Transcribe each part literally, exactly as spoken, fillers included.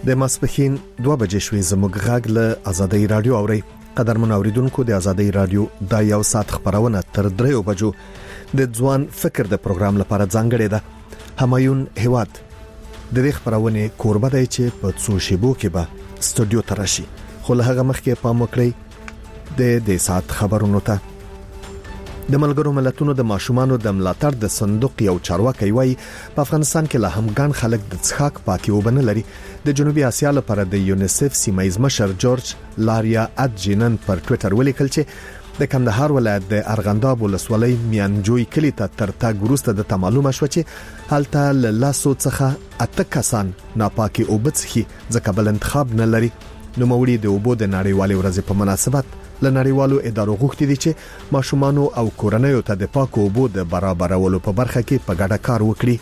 د ماسپښین دوه بجې شوې زموږ غږ له آزادۍ رادیو اوري. قدرمن اوریدونکو د آزادۍ رادیو د یو ساعت خبرونه تر دریو بجو د ځوان فکر د پروګرام لپاره ځانګړې ده. همایون هواد د دې خبرونه کوربه دی چې په څو شیبو کې به استودیو ته راشي. خو له هغه مخکې پام وکړئ د دې ساعت خبرونو ته. د ملګرو ملتونو د ماشومانو د ملاتړ د صندوق یو چارواکي وایي په افغانستان کې لا هم ګڼ خلک د څښاک پاکي وبنه لري. د جنوبي اسیا لپاره د یونیسف سیمایز مشر جورج لاریا اډجینن پر ټوئیټر ولیکل چې د کندهار ولایت د ارغنداب ولسوالۍ میانجوی کلی ته تر تاګ وروسته د معلومه شو چې هلته له لاسو څخه اته کسان ناپاکي اوبڅخي ځکه بل انتخاب نه لري. نو موړي د اوبو د نړیوالې ورځې په مناسبت له نړیوالو ادارو غوښتي دي چې ماشومان او کورنیو ته د پاکو اوبو د برابرولو په برخه کې په ګډه کار وکړي.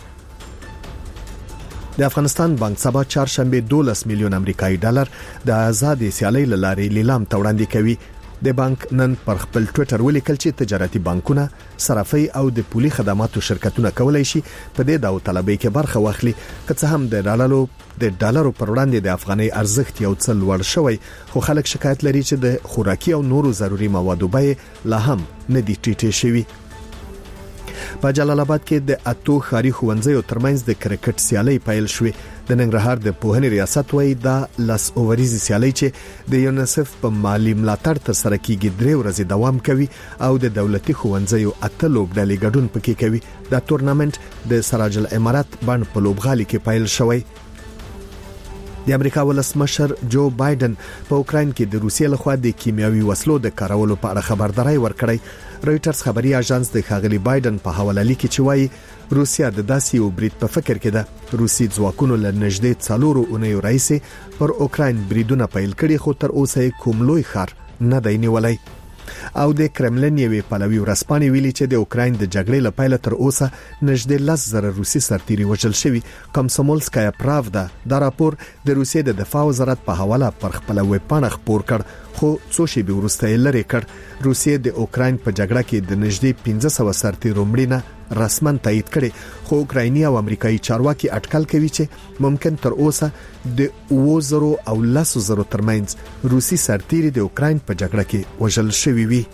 د افغانستان بانک سبا چهارشنبه دولس میلیون امریکایي ډالر د آزاد سیالۍ لارې لیلام ته وړاندې کوي. د بانک نن پر خپل ټوئیټر ولیکل چې تجارتي بانکونه، صرافي او د پولي خدماتو شرکتونه کولای شي په دې داو طلبي کې برخه واخلي، که څه هم د ډالرو د ډالرو پر وړاندې د افغاني ارزښت یو څه لوړ شوی، خو خلک شکایت لري چې د خوراکي او نورو ضروري موادو بیې لا هم نه دي ټیټې شوي. په جلال آباد کې د اتو ښاري ښوونځیو ترمنځ د کرکټ سیالي پیل شوې. د ننګرهار د پوهنې ریاست وایي دا لاس اووریزي سیالي چې د یونیسف په مالی ملاتړ تر سره کیږي درې ورځې دوام کوي او د دولتي ښوونځیو اته لوبډلې ګډون پکې کوي. دا تورنمنت د سراج الامارات بڼ په لوبغالي کې پیل شوی. د امریکا ولسمشر جو بایدن په اوکراین کې د روسیې لخوا د کیمیاوي وسلو د کارولو په اړه خبرداري ورکړی. رويټرز خبري اژانس د ښاغلي بایدن په حواله لیکي چې وایي روسیا د داسې یو برید په فکر کې ده. روسي ځواکونو له نږدې څلورو اونیو راځي پر اوکراین بریدونه پیل کړي، خو تر اوسه کوم لوی ښار نه دی نیولای. او د کرملین یوې پلوي ورسپانې ویلي چې د اوکراین د جګړې لپاره تر اوسه نږدې لس زره روسي سرتیري وژل شوي. کمسومولسکایا پراودا دا راپور د روسیې د دفاع وزارت په حواله پر خپل ویب پاڼه خپور کړ، خو څو شېبې وروسته یې لرې کړ. روسیې د اوکراین په جګړه کې د نږدې پنځه سوه سرتیرو مړینه رسمن تایید کړي، خو اوکرایني او امریکایي چارواکي اټکل کوي چې ممکن تر اوسه د اوه زره او لس زره ترمنځ روسي سرتیري د اوکراین په جګړه کې وژل شوي وي.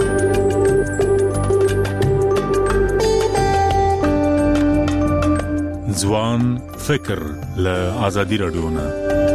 ځوان فکر له آزادۍ رادیو نه.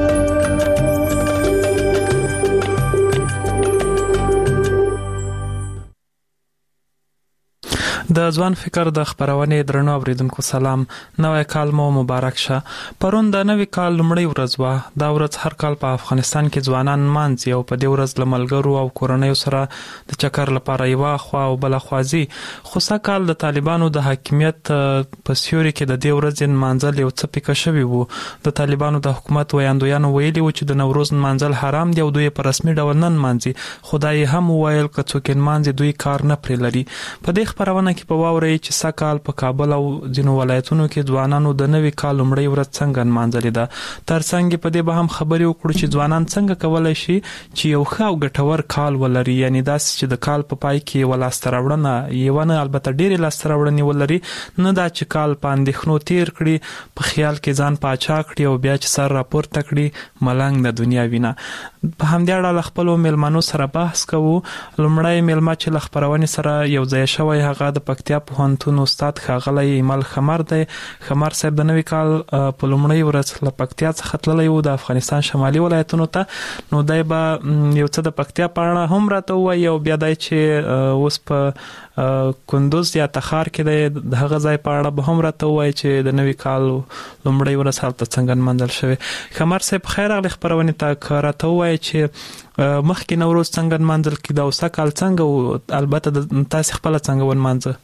د ځوان فکر د خبرونې درنو اوریدونکو سلام. نوې کال مو مبارک شه. پرون د نوې کال لومړی ورځ و. دا ورځ هر کال په افغانستان کې ځوانان مانځي او په دې ورځ له ملګرو او کورنیو سره د چکر لپاره یو خوا او بل خوازي. خو سکهال د طالبانو د حاکمیت په سیوري کې د دې ورځ مانځل یو څه پکې شوی وو. د طالبانو د حکومت ویاندویانو ویلي و چې د نوروز مانځل حرام دی او دوی په رسمي ډول نن مانځي. خدای هم ویل که څوک مانځي دوی کار نه پرې لري. په دې خبرونه په واوري چې سکهال په کابل او ځینو ولایتونو کې ځوانانو د نوې کال لومړی ورځ څنګه مانځلې ده. ترڅنګ په دې به هم خبرې وکړو چې ځوانان څنګه کولای شي چې یو ښه او ګټور کال ولري، یعنی داسې چې د کال په پای کې ولاسته راوړنه یو نه البته ډېرې لاسته راوړنې ولري، نه دا چې کال په اندېښنو تیر کړي، په خیال کې ځان پاچا کړي او بیا چې سر راپورته کړي ملنګ د دنیا وینا. په همدې اړه خپل مېلمنو سره بحث کوو. لومړی مېلمه چې له خبرونې سره یو ځای شوی هغه د پکتیا پوهنتون استاد ښاغلی ایمل خمر دی. خمر صاحب د نوي کال په لومړۍ ورځ له پکتیا څخه تللی و د افغانستان شمالي ولایتونو ته. نو دی به یو څه د پکتیا په اړه هم راته ووایي او بیا دی چې اوس په کندوز یا تخار کې دی د هغه ځای په اړه به هم راته ووایي چې د نوي کال لومړۍ ورځ هلته څنګه نمانځل شوې. خمر صاحب خیر راغلی خپرونې ته. که راته ووایي چې مخکې نوروز څنګه نمانځل کېده او سږ کال څنګه و، البته تاسې خپله څنګه ونمانځه؟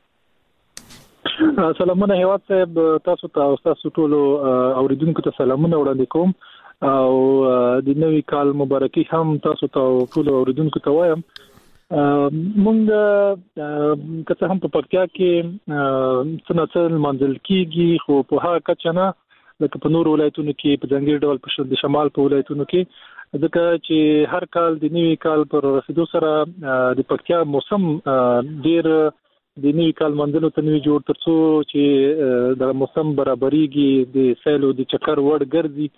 سلامونه هیواد صاحب، تاسو ته او تاسو ټول اوریدونکو ته سلامونه وړاندې کوم او د نوي کال مبارکي هم تاسو ته ټول اوریدونکو ته وایم. مونږ کته هم په پکتیا کې څنګه منځل کیږي، خو په هغه کچه نه لکه په نور ولایتونو کې په ځانګړي ډول په د شمال په ولایتونو کې، ځکه چې هر کال د نوي کال پر رسیدو سره د پکتیا موسم ډیر د نوي کال منځلو ته نوي جوړ ترڅو چې د موسم برابرېږي، د سیلو د چکر وړ ګرځي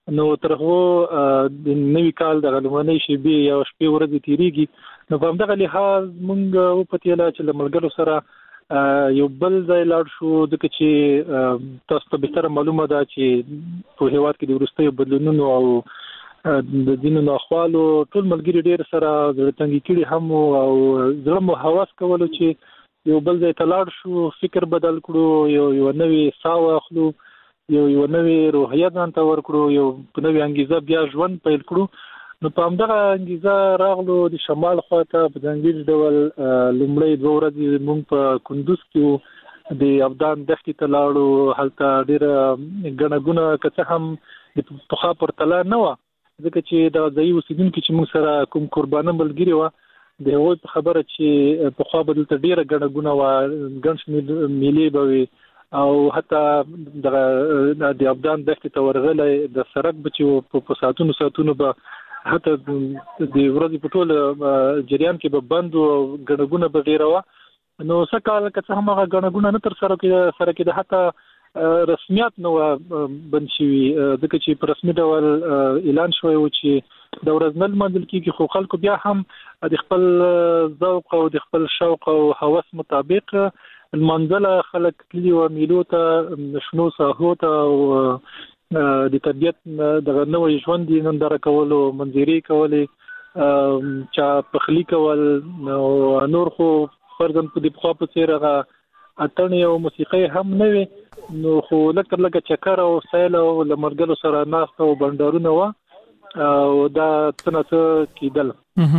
نو تر هغه د نوي کال د غلمنۍ شیبې یا شپې ورځې تیریږي نو په همدغه لحاظ مونږ په تیلا چې لملګرو سره یو بل ځای لاړ شو د چې تاسو ته به معلومه ده چې په هیواد کې د ورستیو بدلونونو او د دینونو اخوالو ټول ملګری ډیر سره ځړتنګي کړي هم او زړه مو حواس کولو چې یو بل ځای ته لاړ شو فکر بدل کړو یو یو نوې ساو اخلو یو یو نوې روحیه ځان ته ورکړو یو نوې انګیزه بیا ژوند پیل کړو نو په همدغه انګیزه راغلو د شمال خواته په ځانګړي ډول لومړی دوه ورځې موږ په کندوز کې د افغان دښتې ته لاړو هلته ډېره ګڼه ګوڼه که څه هم د پخوا پرتله نه وه ځکه چې د ځایي اوسېدونکو چې موږ سره کوم قربانه ملګري وه د هغوی په خبره چې پخوا به دلته ډېره ګڼه ګوڼه وه ګڼ شمېر میلې به وي او حتی د افغان دښتې ته ورغلی د سړک به چې په ساعتونو ساعتونو به حتی د ورځې په ټول جریان کې به بند او ګڼه ګوڼه به ډېره وه نو څه کال که څه هم هغه ګڼه ګوڼه نه تر سره کېده حتی رسمیات نو بند شوي ځکه چې په رسمي ډول اعلان شوی و چې د ورځ نه لمانځل کېږي خو خلکو بیا هم د خپل ذوق او د خپل شوق او هوس مطابق لمانځله خلک تللي وو میلو ته شنو ساحو ته او د طبیعت دغه نوی ژوند یې ننداره کولو منظرې کولې چا پخلي کول نور خو فرضاً په دې پخوا په څېر هغه اتڼ او موسیقي هم نه وي نو خو لکه لکه چکر او سیل او لمرګلو سره ناست او بندرونه و او دا څنګه کېدل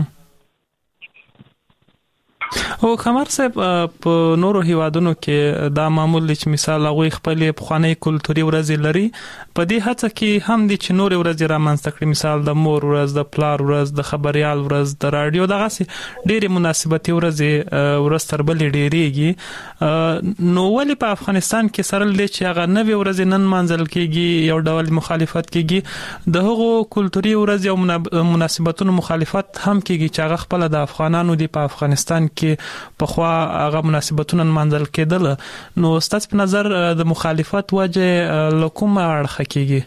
او خمر صاحب په نورو هیوادونو کې دا معمول دي چې مثال هغه خپل پخوانی کلتوري ورځ لري په دې هڅه کې هم دي چې نور ورځ رامنځته کړي مثال د مور ورځ د پلار ورځ د خبريال ورځ د رادیو دغه سي ډېری مناسبتي ورځ ورځ تر بلې ډېریږي نو ولې په افغانستان کې سره لې چې هغه نوې ورځ نن منځل کېږي یو ډول مخالفت کېږي د هغو کلتوري ورځ او مناسبتونو مخالفت هم کېږي چې هغه خپل د افغانانو دی په افغانستان کې په خوا هغه مناسبتونه منځل کېدل نو ستاسو په نظر د مخالفت وجه لکوم اړخ کېږي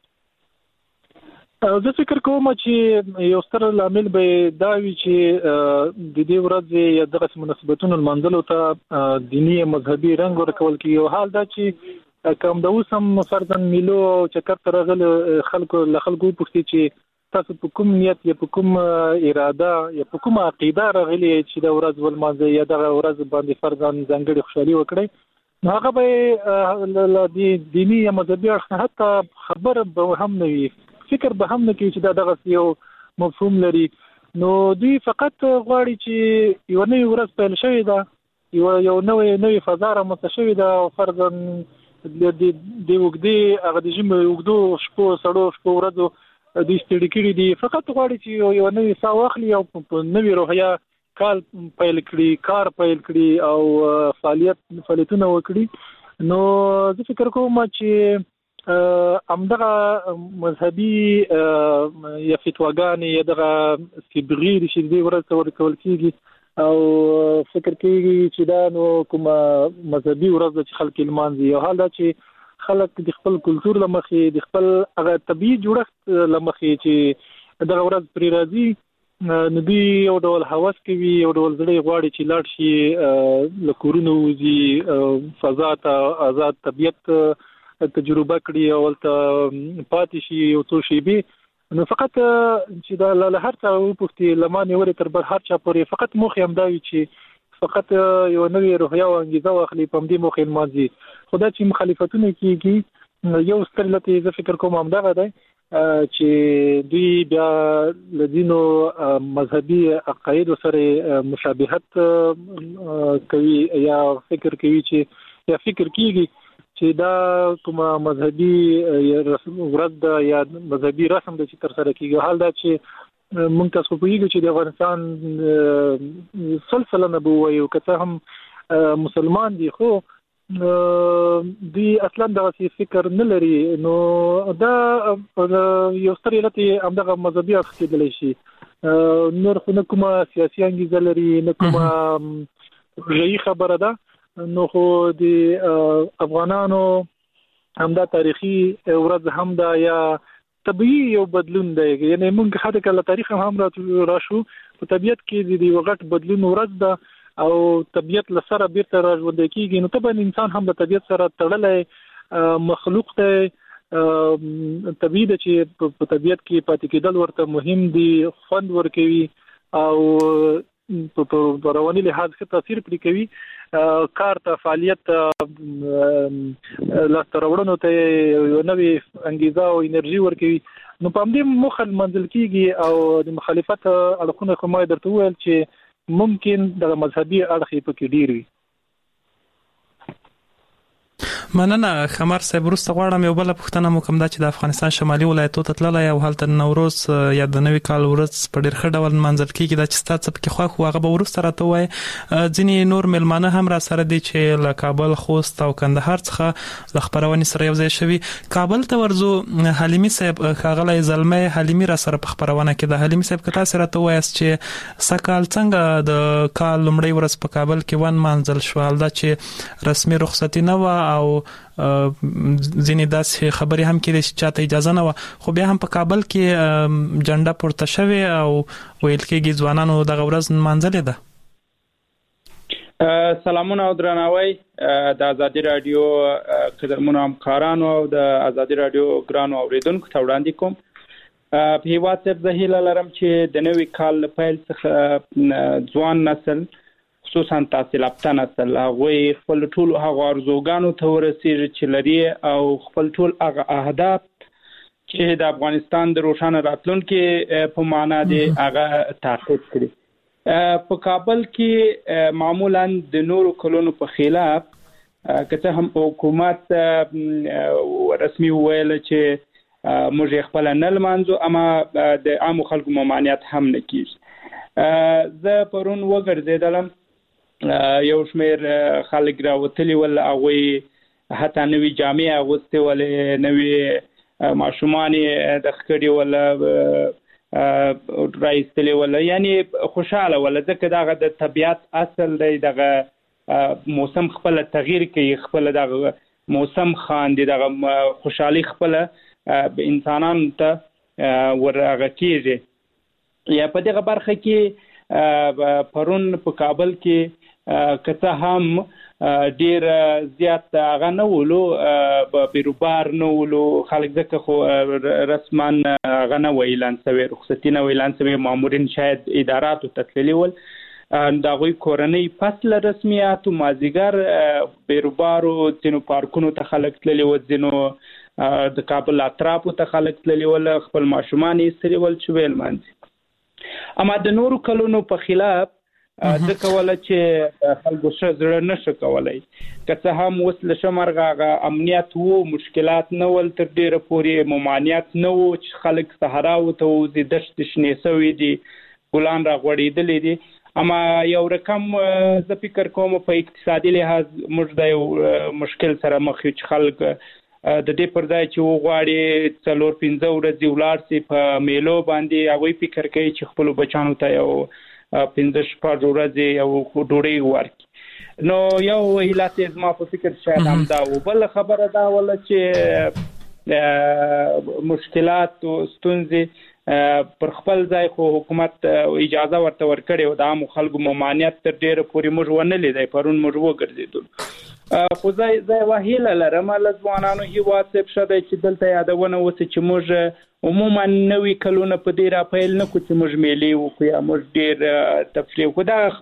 زه فکر کوم چې یو ستر عامل به دا وي چې د دې ورځې یا دغه مناسبتونو منځلو ته دینی مذهبي رنګ ورکول کېږي او حال دا چې کوم د اوسم فرضاً میلو او چکر ترغل خلکو له خلکو پوښتنه چې تاسو په کوم نیت یا په کوم اراده یا په کوم عقیده راغلي چې د ورځ ولمانځي یا د ورځ باندې فرضاً ځانګړي خوشحالي وکړي نو هغه به د دینی یا مذهبي اړخ حتی خبر به هم نه وي فکر به هم نه کوي چې دا دغه یو مفهوم لري نو دوی فقط غواړي چې یو نوې ورځ پیل شوې ده یو یو نوې نوې فضا رامنځته شوې ده او فرضاً د د وګړي هغه د ژمي وګړو شپو سړو شپو ورځو د استړي کړي دي فقط غواړي چې یو نوې سا واخلي او په نوې روحیه کال پیل کړي کار پیل کړي او فعالیت فعالیتونه وکړي نو زه فکر کوم چې امدغه مذهبي یا فتواګانې یا دغه سیبغي د شدي ورته ورکول کېږي او فکر کېږي چې دا نو کومه مذهبي ورځ چې خلک لمانځي او حال دا چې خلک د خپل کلچر لمخې د خپل هغه طبيعي جوړښت لمخې چې دغه ورځ پرې راځي نو دوی یو ډول هوس کوي یو ډول زړه غواړي چې لاړ شي له کورونو وځي فضا ته آزاد طبيعت تجربه کړي او ته پاتې شي او څو شي به نو فقط چې دا له هر څه وپوښتي لمانه ورې تر بل هر چا پورې فقط مخ هم دا وي چې فقط یو نوې روحیه او انګیزه واخلي په دې مخ الماضي خدای چې مخالفتونه کیږي یو ستر لته زه فکر کوم هم دغه دی چې دوی بیا لدینو مذهبي عقاید سره مشابهت کوي یا فکر کوي چې یا فکر کیږي چې دا کومه مذهبي ورځ یا مذهبي رسم د چې تر سره کیږي حال دا چې مونږ تاسو په یوه چې د افغانستان سلسله نبوي او کته هم مسلمان دي خو دی اصلا دغه فکر نه لري نو دا یو ستر علت همدغه مذهبي اخ کېدلی شي نور خو نه کومه سیاسي انګیزه لري نه کومه ژوندۍ خبره ده نو خو د افغانانو همدا تاریخي ورځ هم دا یا طبيعي یو بدلون دی. یعنی موږ خاطر کله تاریخ هم راشو په طبيعت کې د وغټ بدلون ورځ ده او طبيعت لسره بیرته راځوندې کیږي. نو طبعا انسان هم د طبيعت سره تړلې مخلوق ته طبيعي د چې په طبيعت کې پاتې کېدل ورته مهم دي، خوند ورکوي او په رواني لحاظ ښه تاثیر پرې کوي. کار ته فعالیت لا ترورونو ته یو نوې انګیزه او انرژي ورکوي. نو په دې مخه منځل کیږي او د مخالفت اړخونه کومه درته ویل چې ممکن د مذهبي اړخ په کې ډیر وي. مننه خمر صاحب. وروسته غواړم یو بل پوښتنه مو کوم دا چې د افغانستان شمالي ولایتونو ته تللی او هلته نوروز یا د نوي کال ورځ په ډیر ښه ډول منځل کیږي، دا چې ستاسو څه پکې خوښ و هغه به وروسته راته وایي. ځینې نور مېلمانه هم را سره دي چې له کابل، خوست او کندهار څخه د خپرونې سره یو ځای شوي. کابل ته ورځو. حلیمي صاحب ښاغلی زلمی حلیمي را سره په خپرونه کې د حلیمي صاحب که تاسو راته وایاست چې سږکال څنګه د کال لومړۍ ورځ په کابل کې ونمانځل شو، دا چې رسمي رخصتي نه وه او ځینې داسې خبرې هم کېدې چې چاته اجازه نه وه، خو بیا هم په کابل کې جنډه پورته شوې او ویل کېږي ځوانانو دغه ورځ نمانځلې ده. سلامونه او درناوی د ازادي رادیو قدرمنو همکارانو او د ازادي رادیو ګرانو اوریدونکو ته وړاندې کوم. په هیواد کې زه هیله لرم چې د نوي کال له پیل څخه ځوان نسل خصوصا تحصیل یافته نسل هغوی خپل ټول هغه ارزوګانو ته ورسیږي چې لري او خپل ټول هغه اهداف چې د افغانستان د روښانه راتلونکي په معنا دي هغه تعقیب کړي. په کابل کې معمولا د نورو کلونو په خلاف که هم حکومت رسمي ویل چې موږ خپل نه لمانځو، اما د عامو خلکو ممانعت هم نه کیږي. زه پرون وګرځیدلم، یو شمیر خلک راوتلي ول، هغوی حتی نوې جامې اغوستې ولې، نوې ماشومان یې د ښکړې ول راایستلې ول، یعنی خوشحاله ول ځکه دغه د طبیعت اصل دی. دغه موسم خپل تغییر کوي، خپل دغه موسم خاندي، دغه خوشحالي خپل انسانانو ته ورغه کیږي. یا په دغه برخه کې پرون په کابل کې که څه هم ډیر زیات هغه نه ولو، بیروبار نه ولو خلک، ځکه خو رسما هغه نه وه اعلان شوی، رخصتي نه وه اعلان شوی، مامورین شاید اداراتو ته تللي ول. د هغوی کورنۍ پس له رسمیاتو مازدیګر بیروبارو ځینو پارکونو ته خلک تللي ول، ځینو د کابل اطرافو ته خلک تللي ول، خپل ماشومان یې ایستلي ول چې ویې لمانځي. اما د نورو کلونو په خلاف د کوله چې خلکو ښه زړه نشه کولی، که څه هم اوس له ښه مرغه هغه امنیت و، مشکلات نه ول، تر ډېره پورې ممانعت نه و چې خلک صحراو ته وځي، دښتې شنې شوي دي، ګلان راغوړېدلي دي. اما یو رقم زه فکر کوم په اقتصادي لحاظ موږ د یو مشکل سره مخ یو چې خلک د دې پر ځای چې وغواړي څلور پنځه ورځې ولاړ شي په میلو باندې، هغوی فکر کوي چې خپلو بچانو ته یو پنځه شپږ ورځې یو ډوډۍ ورکړي. نو یو علت یې زما په فکر شاید همدا و. بله خبره دا وله چې مشکلات او ستونزې پر خپل ځای خو حکومت اجازه ورته ورکړې وه، د عامو خلکو ممانعت تر ډېره پورې موږ ونه لیدی. پرون موږ وګرځېدلو، خو زه یوه هیله لرم له ځوانانو هېواد صاحب ښه دی چې دلته یادونه وسي چې موږ عموما نوي کلونه په دې راپیل نه کړو چې موږ میلې وکړو یا موږ ډېر تفریح وکړو. دا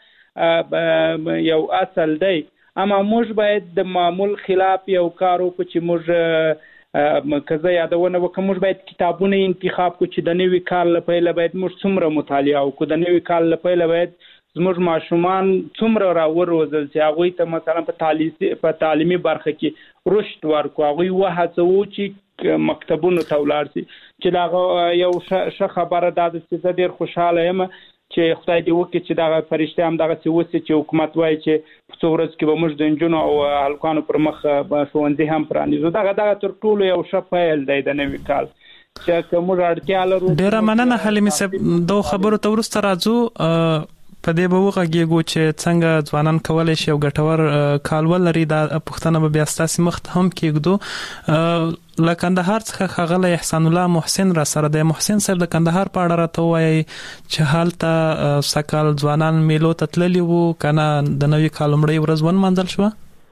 خپله یو اصل دی، اما موږ باید د معمول خلاف یو کار وکړو چې موږ که زه یادونه وکړم موږ باید کتابونه انتخاب کړو چې د نوي کال له پیله باید موږ څومره مطالعه وکړو، د نوي کال له پیله باید زموږ ماشومان څومره راوروزل چې هغوی ته مثلا په تعلیمي برخه کې رشد ورکړو، هغوی وهڅوو چې مکتبونو ته ولاړ شي. چې دغه یو ښه خبره دا ده چې زه ډېر خوشحاله یم چې خدای دې وکړي چې دغه فرشتې هم دغسې وسي چې حکومت وایي چې په څو ورځو کې به موږ د نجونو او هلکانو پر مخ ښوونځي هم پرانیزو. دغه دغه تر ټولو یو ښه پیل دی د نوي کال چې که موږ اړتیا لرو. ډېره مننه حلیمي صاحب. دغو خبرو ته وروسته راځو. په دې به وغږیږو چې څنګه ځوانان کولای شي او ګټور کالول لري. دا پښتنه به بیا ستاسو مخ هم کېږدو. له کندهار څخه ښاغلی احسان الله محسن را سره دی. محسن صاحب د کندهار په اړه راته وایي چې هلته سکال ځوانان میلو ته تللي وو کنه د نوي کال لومړۍ ورځ ونمانځل شوه؟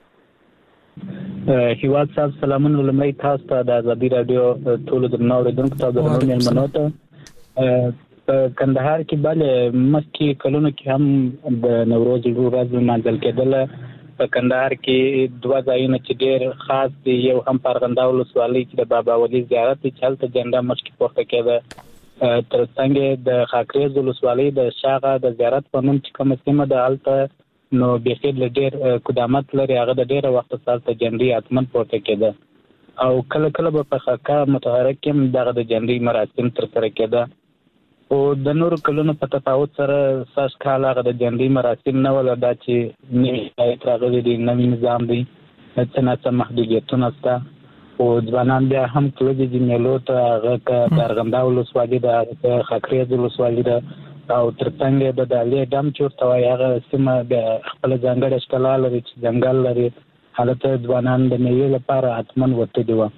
هیواد صاحب سلامونه لمړی تاسو ته د ازادي راډیو ټولو درنو اوریدونکو ته د درنو مېلمنو ته. په کندهار کې بل مخکې کلونو کې هم د نوروز ورځ لمانځل کېدله. په کندهار کې دوه ځایونه چې ډېر خاص دي، یو هم پرغنده ولسوالۍ چې د بابا ولی زیارت دی چې هلته جنډه مشکې پورته کېده. تر څنګ د خاکریز ولسوالۍ د شاغه د زیارت په نوم چې کومه سیمه ده هلته نو بیخي له ډېر قدامت لري، هغه د ډېره وخته سره هلته جنډې حتمن پورته کېده. او کله کله به په خاکه متحرک کې هم دغه د جنډې مراسم ترسره کېده. او د نورو کلونو په تفاوت سره سږ کال هغه د جنډې مراسم نه ولا دا چې نوي شرایط راغلي دي، نوي نظام دی، څه ناڅه محدودیتونه شته. او ځوانان بیا هم تللي دي میلو ته، هغه که د ارغنده ولسوالي ده، هغه خاکریز ولسوالي ده، او تر څنګ د دالې ډم چې ورته وایي هغه سیمه بیا خپله ځانګړې ښکلا لري چې ځنګل لري، هلته ځوانان د میوې لپاره حتمن ورتلي وو.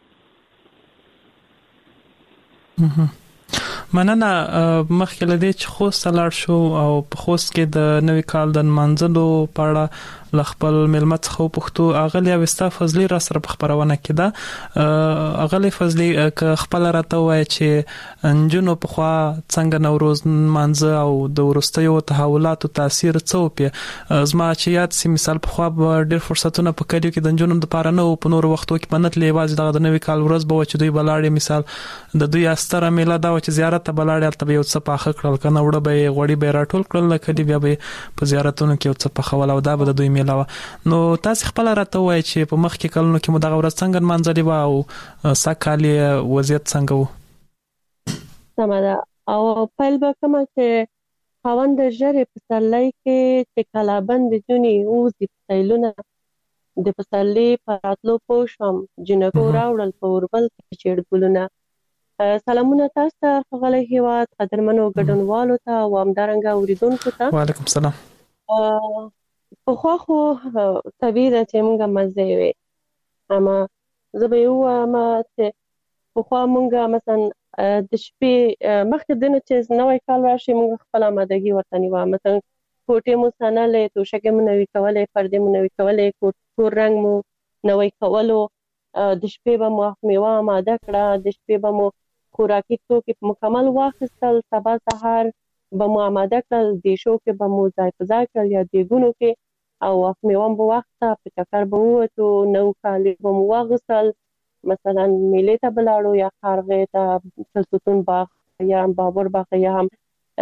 مننه. مخکې له دې چې خوست ته لاړ شو او په خوست کې د نوي کال د نمانځلو په اړه له خپل مېلمه څخه وپوښتو. اغلې اوستا فضلي را سره په خپرونه کې ده. اغلې فضلي که خپل راته وایي چې نجونو پخوا څنګه نوروز نمانځه او د وروستیو تحولاتو تاثیر څه وپې. زما چې یاد سي مثال پخوا به ډېر فرصتونه په کلیو کې د نجونو دپاره نه وو، په نورو وختو کې به نه تلې، یوازې دغه د نوي کال ورځ به وه چې دوی به لاړې. مثال د دوی ستره میله دا وه چې زیارت ته به لاړې، هلته به یو څه پاخه کړل که نه وړه به یې غوړي به یې راټول کړل له کلي، بیا به یې په زیارتونو کې یو څه پخول او دا به د دوی میله وه. نو تاسې خپله راته ووایئ چې په مخکې کلونو کې مو دغه ورځ څنګه نمانځلې وه او سږ کال یې وضعیت څنګه و؟ سمه ده. او پیل به کومه چې خاوند د ژرې پسرلی کې چې کلابند جونې اوزي پسیلونه د پسرلي په راتلو پوه شوم، جنکو راوړل په اوربل کې چیړ ګلونه. سلامونه تاسو ته ښاغلی هیواد قدرمنو ګډونوالو ته او همدارنګه اوریدونکو ته. وعلیکم السلام. پخوا خو طبیعي ده چې موږ مزه وي، اما زه به یې ووایم چې پخوا موږ مثلا د شپې مخکې د نه چې نوی کال راشي موږ خپل آمادګي ورته نیوه، مثلا کوټې مو څنلې، توشکې مو نوي کولې، پردې مو نوي کولې، کور رنګ مو نوی کولو، د شپې به مو میوه آماده کړه، د شپې به مو خوراکي توکي مکمل واخیستل، سبا سهار به مو آماده کړل، دیشو کې به مو ځای په ځای کړل یا دیګونو کې، او میوه به واخیسته، په چکر به ووتو، نو کالي به مو واغوستل، مثلا میلې ته به لاړو یا قرغې ته، چلتوتون باغ یا بابر باغ یا هم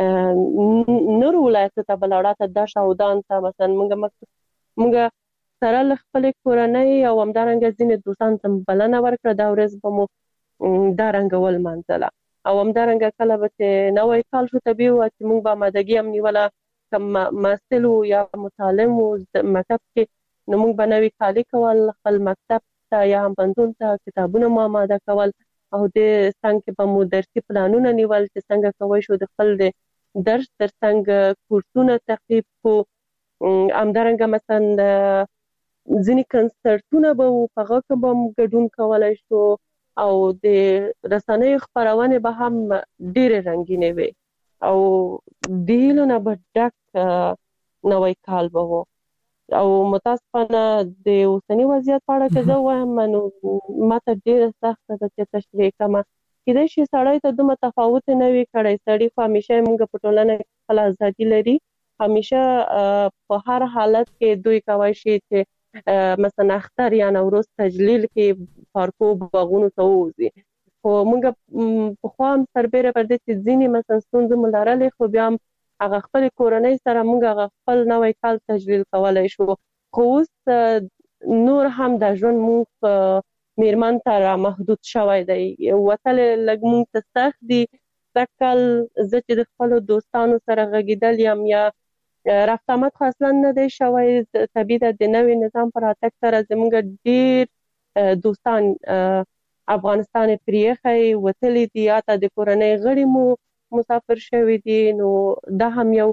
نورو ولایتو ته به لاړه ته دش او دان ته. مثلا موږ موږ سره له خپلې کورنۍ او همدارنګه ځینې دوستانو ته بلنه ورکړه، دا ورځ به مو دا رنګه ولمانځله. او همدارنګه کله به چې نوی کال شو طبیعي وه چې موږ به آمادګي هم نیوله، که محصل وو یا متعلم وو مکتب کې، نو موږ به نوي کالي کول، خپل مکتب ته یا هم پوهنتون ته کتابونه مو آماده کول، او د څنګ کې به مو درسي پلانونه نیول چې څنګه کوی شو د خپل د درس تر څنګ کورسونه تعقیب کو. همدارنګه مثلا ځینې کنسرټونه به وو، په هغه کې به هم ګډون کولی شو، او د رسنیو خپرونې به هم ډېرې رنګینې وې، او د هیلو نه به ډک نوی کال به و. او متاسفانه د اوسني وضعیت په اړه که زه ووایم نو ماته ډېره سخته ده چې تشریح کړمه. کیدای شي سړی ته دومره تفاوت نه وي کړی، سړي خو همیشه موږ په ټولنه کې خپل ازادي لري، همیشه په هر حالت کې دوی کولی شي چې مثلا اختر یا نوروز تجلیل کې پارکو باغونو ته ووځي. خو موږ پخوا هم سربیره پر دې چې ځینې مثلا ستونزې مو لرلې، خو بیا هم هغه خپلې کورنۍ سره موږ هغه خپل نوی کال تجلیل کولی شو. خو اوس نور هم دا ژوند موږ میرمن ته را محدود شوی دی، وتلې لږ موږ ته سخت دي. سږ کال زه چې د خپلو دوستانو سره غږېدل یم یا رفت آمد خو اصلا نه دی شوی، طبیعي ده د نوي نظام په راتګ سره زموږ ډېر دوستان افغانستان یې پرېښی وتلي دي، یا ته د کورنۍ غړي مو مسافر شوي دي. نو دا هم یو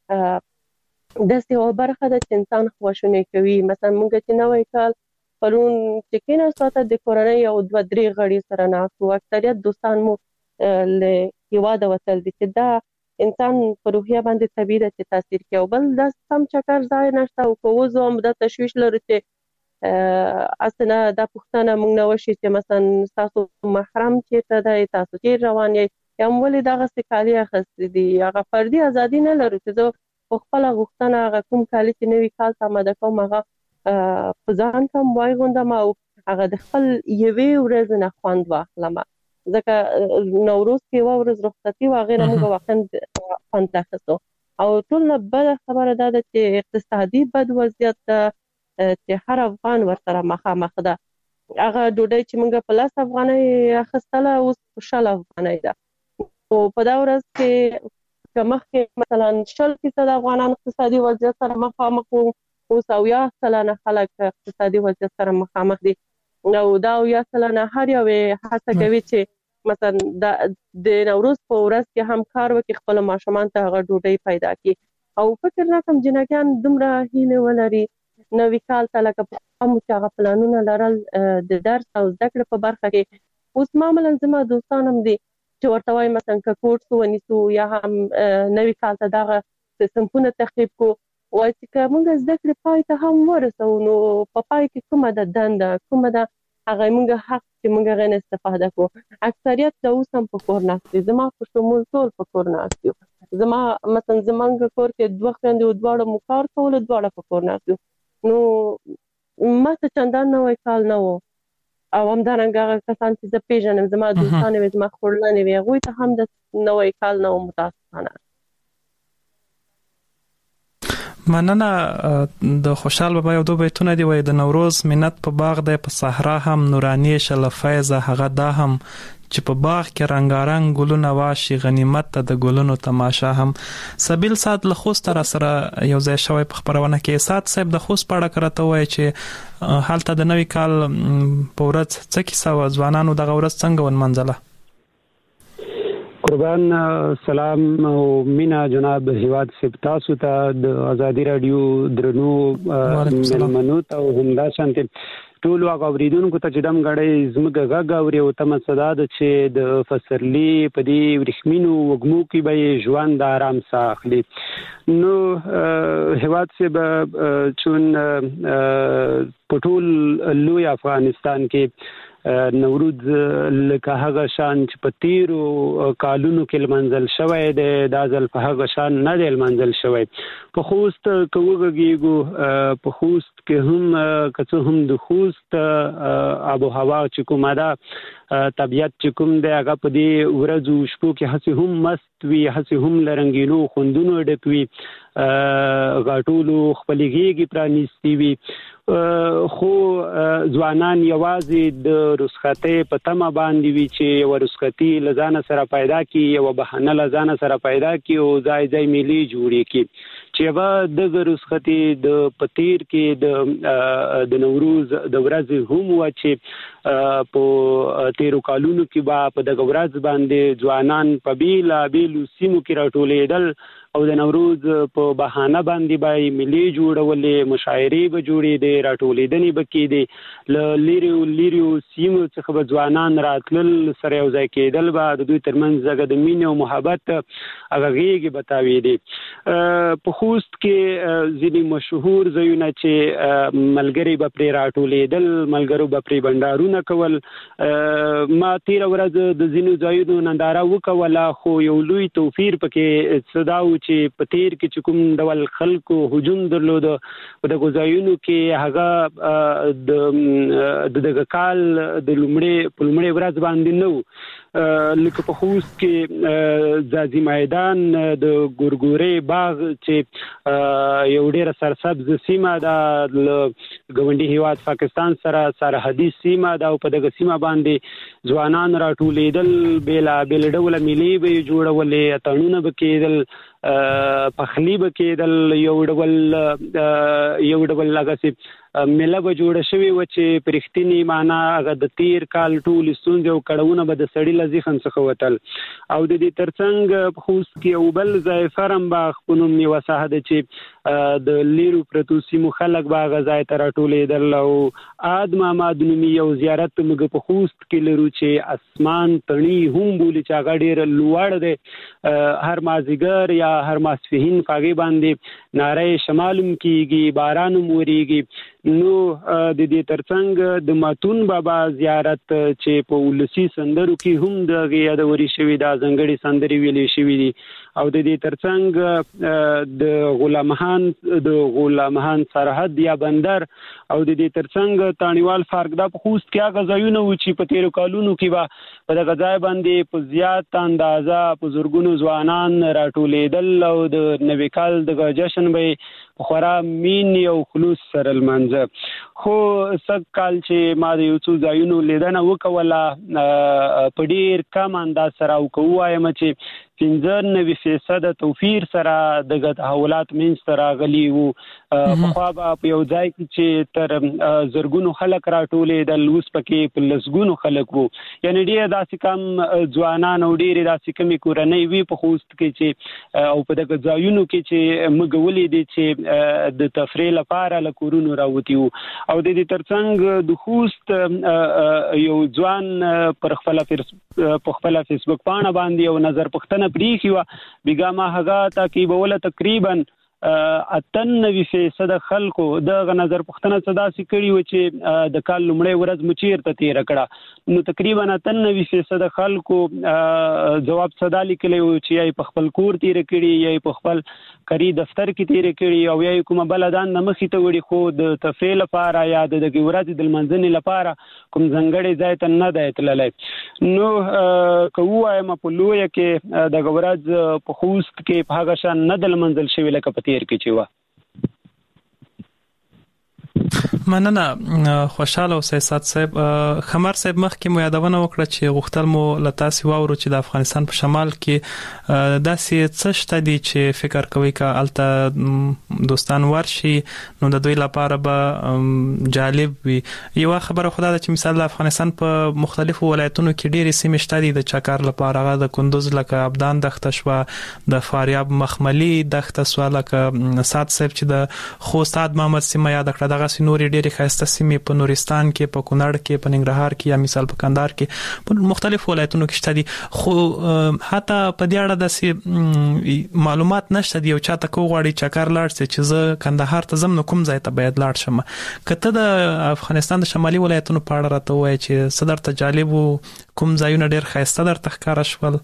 داسې یوه برخه ده چې انسان خواشینی کوي. مثلا موږ چې نوی کال پرون چې کېناستو د کورنۍ یو دوه درې غړي سره ناست وو، اکثریت دوستان مو له هېواده وتل دي چې دا انسان په روحیه باندې طبیعي ده چې تاثیر کوي. او بل داسې هم چکر ځای نشته او که وځو هم دا تشویش لرو چې اصلا دا پوښتنه موږ نه وشي چې مثلا ستاسو محرم چېرته دی، تاسو چېرې روان یئ، یا هم ولې دغسې کالي اخیستي دي. هغه فردي ازادي نه لرو چې زه په خپله غوښتنه هغه کوم کالي چې نوي کال ته اماده کوم هغه په ځان کوم واغوندم او هغه د خپل یوې ورځې نه خوند واخلم. ځکه نوروز کې یوه ورځ رخصتي وه، هغې نه موږ واقعا خوند اخیستو. او ټول نه بده خبره دا ده چې اقتصادي بد وضعیت ده چې هر افغان ورسره مخامخ ده. هغه ډوډۍ چې موږ په لس افغانۍ اخیستله اوس په شل افغانۍ ده. او په دا ورځ کې که مخکې مثلا شل فیصد افغانان اقتصادي وضعیت سره مخامخ وو، اوس اویا سلنه خلک اقتصادي وضعیت سره مخامخ دي. او دا اویا سلنه هر یو هڅه کوي چې مثلا د نوروز په ورځ کې هم کار وکړي، خپل ماشومان ته هغه ډوډۍ پیدا کړي. او فکر نه کوم جنګیان دومره هیله ولري نوي کال ته لکه پخوا مو چې هغه پلانونه لرل د درس او زده کړې په برخه کې. اوس معمولا زما دوستان هم دي چې ورته وایي مثلا که کورس ونیسو یا هم نوي کال ته دغه صنفونه تخریب کړو، وایي چې که موږ زده کړې پای ته هم ورسوو نو په پای کې کومه ده دنده، کومه ده هغه موږ حق چې موږ هغې نه استفاده کړو. اکثریت د اوس هم په کور ناست دي، زما په شمول ټول په کور ناست یو. زما مثلا زمونږ کور کې دوه خویندې وو، دواړه مو کار کولو، دواړه په کور ناست یو. نو ما ته چندان نوی کال نه و. او همدارنګه هغه کسان چې زه پېژنم زما دوستانې وې، زما خورلنې وې، هغوی ته هم د نوی کال نه و متاسفانه. مننه. د خوشحال بابا یو دو بیتونه دی وایي د نوروز منت په باغ دی، په صحرا هم نورانی شله فیضه، هغه دا هم چې په باغ کې رنګارنګ ګلونه واشي، غنیمت ته د ګلونو تماشا هم. سبیل سات له خوست را سره یو ځای شوی په خبرونه کې. سات صاحب د خوست په اړه کرته وایي چې هلته د نوي کال په ورځ څه کیسه وه، ځوانانو دغه ورځ څنګه ونمنځله؟ قربان سلام او مینا جناب هیواد صاحب، تاسو ته د ازادي رادیو درنو مېلمنو ته او همداشانتې ټولو هغه اورېدونکو ته چې دم ګړی زموږ غږ اوري او تمه څه ده چې د پسرلي په دې وریښمینو وږمو کې به یې ژوند آرام ساه اخلي. نو هیواد صاحب چون په ټول لوی افغانستان کې نوروز لکه هغه شان چې په تیرو کالونو کې لمنځل شوی دی، دا ځل په هغه شان نه دی لمنځل شوی. په خوست که وغږیږو، په خوست کې هم که څه هم د خوست آب و هوا چې کومه ده، طبیعت چې کوم دی، هغه په دې ورځو شپو کې هسې هم مست وي، هسې هم له رنګینو خوندونو ډک وي، غاټولو خپلې غېږې پرانیستې وي. خو ځوانان یوازې د رخصتۍ په تمه باندې وي چې یوه رخصتي له ځانه سره پیدا کړي، یوه بهانه له ځانه سره پیدا کړي او ځای ځای میلې جوړې کړي چې یوه دغه رخصتي د په تیر کې د د نوروز د ورځې هم وه چې په تیرو کالونو کې به په دغه ورځ باندې ځوانان په بېلابېلو سیمو کې راټولېدل او د نوروز په بهانه باندې به یې ملي جوړولې، مشاعرې به جوړېدې، راټولېدنې به کېدې، له لیرو لیرو سیمو څخه به ځوانان راتلل، سره یو ځای کېدل، به د دوی ترمنځ هغه د مینې او محبت هغه غېږې به تاوېدې. په خوست کې ځینې مشهور ځایونه چې ملګري به پرې راټولېدل، ملګرو به پرې بنډارونه کول. ما تېره ورځ د ځینو ځایونو ننداره وکوله، خو یو لوی توپیر پکې څه دا و چې په تیر کې چې کوم ډول خلکو هجوم درلوده په دغو ځایونو کې، هغه د دغه کال د لومړۍ په لومړۍ ورځ باندې نه و. لکه په خوست کې ځاځي میدان د ګورګورې باغ چې یو ډېره سرسبز سیمه ده، له ګاونډي هیواد پاکستان سره سرحدي سیمه ده او په دغه سیمه باندې ځوانان راټولېدل، بېلابېل ډوله مېلې به یې جوړولې، اتڼونه به کېدل، پخلی به کېدل، یو ډول یو ډول هغسې میله به جوړه شوې وه چې په رښتینې معنا هغه د تېر کال ټولې ستونزې او کړاوونه به د سړي له ذهن څخه وتل. او د دې ترڅنګ په خوست کې یو بل ځای فرم باغ په نوم یوه ساحه ده چې د لیرو پرتو سیمو خلک به هغه ځای ته راټولېدل. او عاد محمد نومي یو زیارت موږ په خوست کې لرو چې اسمان تڼي هم بولي چې هغه ډېر لوړ دی. هر مازدیګر یا هر ماسپښین په هغې باندې ناره شمال هم کېږي، باران هم ورېږي. نو د دې ترڅنګ د ماتون بابا زیارت چې په ولسي سندرو کې هم د هغې یادوري شوي دا ځانګړې سندرې ویلې شوي دي. او د دې ترڅنګ د غلامخان د غلامخان سرحد یا بندر او د دې ترڅنګ تانیوال فارک دا په خوست کې هغه ځایونه و چې په تیرو کالونو کې به په دغه ځای باندې په زیات اندازه په زرګونو ځوانان راټولېدل او د نوي کال دغه جشن به په خورا مین او خلوص سره لمانځه. خو سږ کال چې ما د یو څو ځایونو لیدنه وکوله په ډېر کم انداز سره او که ووایم چې پنځه نوي فیصده توفیر سره دغه تحولات منځته راغلي وو. پخوا به په یو ځای کې چې تر زرګونو خلک راټولېدل، اوس پکې په لسګونو خلک وو. یعنې ډېر داسې کم ځوانان او ډېرې داسې کمې کورنۍ وي په خوست کې چې او په دغه ځایونو کې چې موږ ولیدې چې د تفریح لپاره له کورونو راوتي وو. او د دې ترڅنګ د خوست یو ځوان پر خپله په خپله فیسبوک پاڼه باندې یو نظر پوښتنه پرېښې وه. بېګا ما هغه تعقیبوله تقریبا اته نوي فیصده خلکو دغه نظر پوښتنه څه داسې کړي وه چې د کال لومړۍ ورځ مو چېرته تېره کړه. نو تقریبا اته نوي فیصده خلکو ځواب څه دا لیکلی و چې یا یې په خپل کور تېره کړي، یا یې په خپل کاري دفتر کې تېره کړي، او یا یې کومه بله دنده مخې ته وړي، خو د تفریح لپاره یا د دغې ورځې د لمانځنې لپاره کوم ځانګړی ځای ته نه دی تللی. نو که ووایم په لویه کې دغه ورځ په خوست کې په هغه شان نه ده لمانځل شوې لکه په تیر کې چې وه. مننه خوشاله اوسئ سات صاحب. خمر صاحب مخکې مو یادونه وکړه چې غوښتل مو له تاسې واورو چې د افغانستان په شمال کې داسې څه شته دي چې فکر کوئ که هلته دوستان ورشي نو د دوی لپاره به جالب وي. یوه خبره خو دا ده چې مثال د افغانستان په مختلفو ولایتونو کې ډېرې سیمې شته دي د چکر لپاره. هغه د کندوز لکه ابدان دښته شوه، د فاریاب مخملي دښته شوه، لکه سات صاحب چې د خوست عاد محمد سیمه یاد کړه، دغسې نورې ډېرې ښایسته سیمې په نورستان کې، په کونړ کې، په ننګرهار کې، یا مثال په کندهار کې، په مختلفو ولایتونو کې شته دي. خو حتی په دې اړه داسې معلومات نشته دي. یو چا ته که وغواړي چکر لاړ شي چې زه کندهار ته ځم نو کوم ځای ته باید لاړ شم. که ته د افغانستان د شمالي ولایتونو په اړه راته ووایې چې څه درته جالب و، کوم ځایونه ډېر ښایسته درته ښکاره شول؟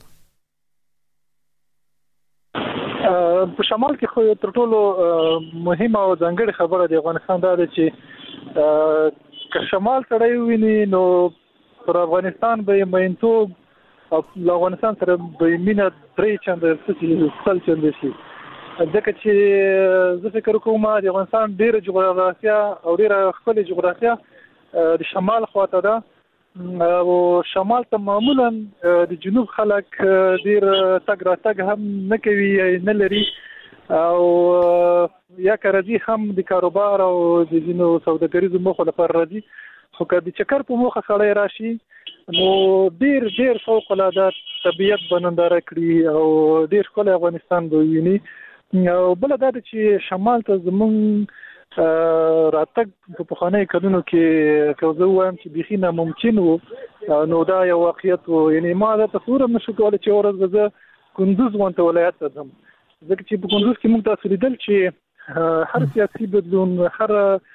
په شمال کې خو تر ټولو مهمه او ځانګړې خبره د افغانستان دا ده چې که شمال سړی وویني نو پر افغانستان به یې مینتوب او له افغانستان سره به یې مینه درې چنده سل چنده شي. ځکه چې زه فکر کوم د افغانستان ډېره جغرافیه او ډېره ښکلې جغرافیه د شمال خواته ده. او شمال ته معمولا د جنوب خلک ډېر تګ راتګ هم نه کوي، نه لري، او یا که راځي هم د کاروبار او د ځینو سوداګریزو موخو لپاره راځي. خو که د چکر په موخه سړی راشي نو ډېر ډېر فوق العاده طبیعت به ننداره کړي او ډېر ښکلی افغانستان به وویني. او بله دا ده چې شمال ته زمونږ راتګ په پخوانیو کلونو کې که زه ووایم چې بیخي ناممکن و، نو دا یو واقعیت و. یعنې ما دا تصور هم نشو کولی چې یوه ورځ به زه کندوز غونته ولایت ته ځم، ځکه چې په کندوز کې موږ تاسو لیدل چې هر سیاسي بدلون، هر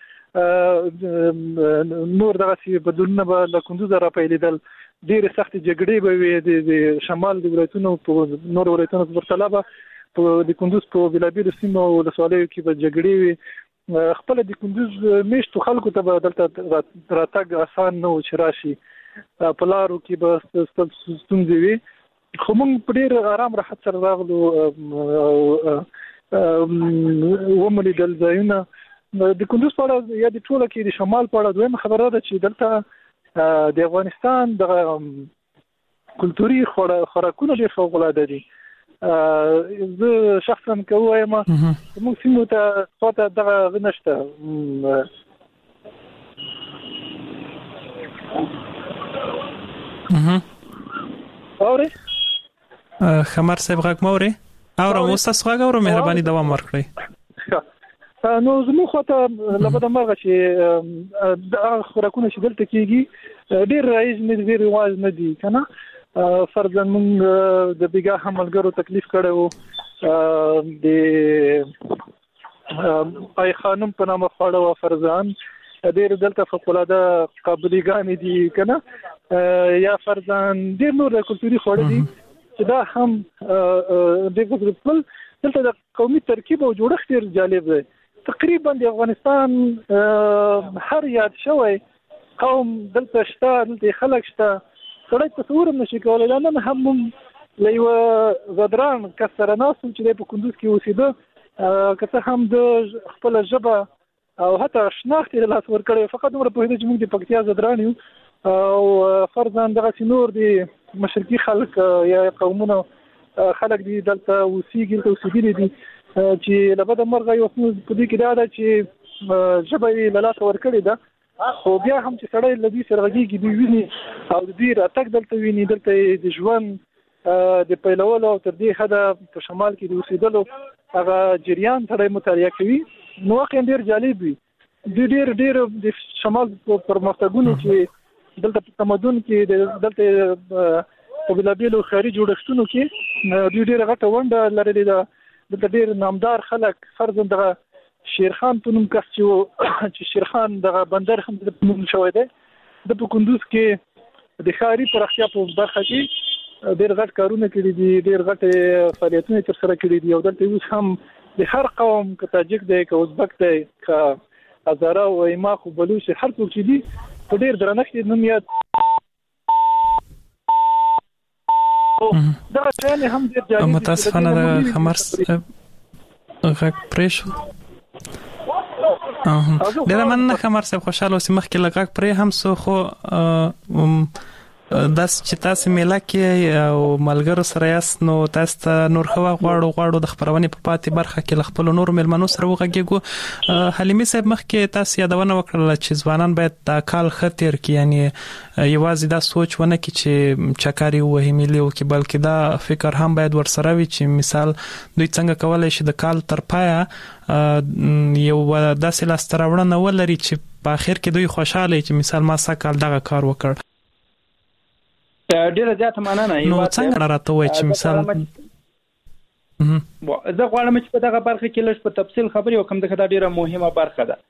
نور دغسې بدلونونه به له کندوزه راپیلېدل. ډېرې سختې جګړې به وي د شمال د ولایتونو په نورو ولایتونو په پرتله به د کندوز په بېلابېلو سیمو او ولسوالیو کې به جګړې وي. خپله د کندوز میشتو خلکو ته به دلته راتګ اسان نه و چې راشي، په لارو کې به ستونزې وي. خو موږ په ډېر ارام راحت سره راغلو او ومو لیدل ځایونه. د کندوز په اړه یا د ټوله کې د شمال په اړه دویمه خبره ده چې دلته د افغانستان دغه کلتوري خوراکونه ډېر فوق العاده دي. زه شخصا که ووایم زموږ سیمو ته خواته دغه نشته. اوري خمر صاحب غږ موري او را مستاس غږ او مهرباني دوام ورکړئ. نو زموږ خواته لبد مرغه چې د خوراکونه چې دلته کیږي ډیر رایج نه ډیر واز نه دي کنه. فرضاً موږ د بیګا حملګرو تکلیف کړو د پای خانم په نامه خواړه و فرضاً ډیر دلته فقلاده قابلیګان دي کنه یا فرضاً ډیر نور کلتوري خواړه دي چې دا هم د خپل دلته د قومي ترکیب او جوړښت ډیر جالب دی. تقریبا د افغانستان هر یاد شوی قوم دلته شته، دلته خلک شته، سړی تصور نشي کولای. دا نن هم له یو غدران کسره ناس چې په کندوز کې اوسېده که څه هم د خپل ژبه او حتی شناخت یې لاس ورکړی، فقط دومره پوهېده چې موږ د پکتیا زدران یو او فرضاً دغسې نور د مشرقي خلک یا قومونه خلک دي دلته اوسېږي دلته اوسېدلي دي چې له بده مرغه یو په دې کې دا ده چې ژبه یې له لاسه ورکړې ده. خو بیا هم چې سړی له دوی سره غږېږي، دوی ویني او د دوی راتګ دلته ویني، دلته یې د ژوند د پیلولو او تر دې حده په شمال کې د اوسېدلو هغه جریان سړی مطالعه کوي نو واقعا ډېر جالب وي. دوی ډېر ډېر د شمال په پرمختګونو چې دلته په تمدن کې دلته په بېلابېلو ښاري جوړښتونو کې دوی ډېره غټه ونډه لرلې ده. دلته ډېر نامدار خلک فرضاً دغه شیرخان په نوم کس چې چې شیرخان دغه بندر هم د نوم شوی دی، د په کندوز کې د ښاري پراختیا په برخه کې ډېر غټ کارونه کړي دي، ډېر غټ فعالیتونه ترسره کړي دي او دلته اوس هم د هر قوم که تاجک دی که ازبک دی که هزاره او ایماق او بلوچ هر څوک چې دي په ډېر درنښت نوم یاد دغه شیان هم ډېر جالب دي. متاسفانه د خمر غږ پرې شو. ډېره مننه خمر صاحب، خوشحاله اوسئ. مخکې له غږ پرې هم سو خو داسې چې تاسو میله کې او ملګرو سره یاست نو تاسو ته نور ښه غواړو غواړو د خپرونې په پاتې برخه کې له خپلو نورو میلمنو سره وغږېږو. حلیمي صاحب مخکې تاسو یادونه وکړله چې ځوانان باید دا کال ښه تېر کړي، یعنې یوازې دا سوچ ونه کړي چې چکاري ووهي ملي وکړي، بلکې دا فکر هم باید ورسره وي چې مثال دوی څنګه کولی شي د کال تر پایه یو داسې لاسته راوړنه ولري چې په اخر کې دوی خوشحاله چې مثال ما سږ کال دغه کار وکړ. ډیره زیاته مننه. نو څنګه راته وایي چې مثال زه غواړم چې په دغه برخه کې لږ په تفصیل خبرې وکړم ځکه دا ډیره مهمه برخه ده.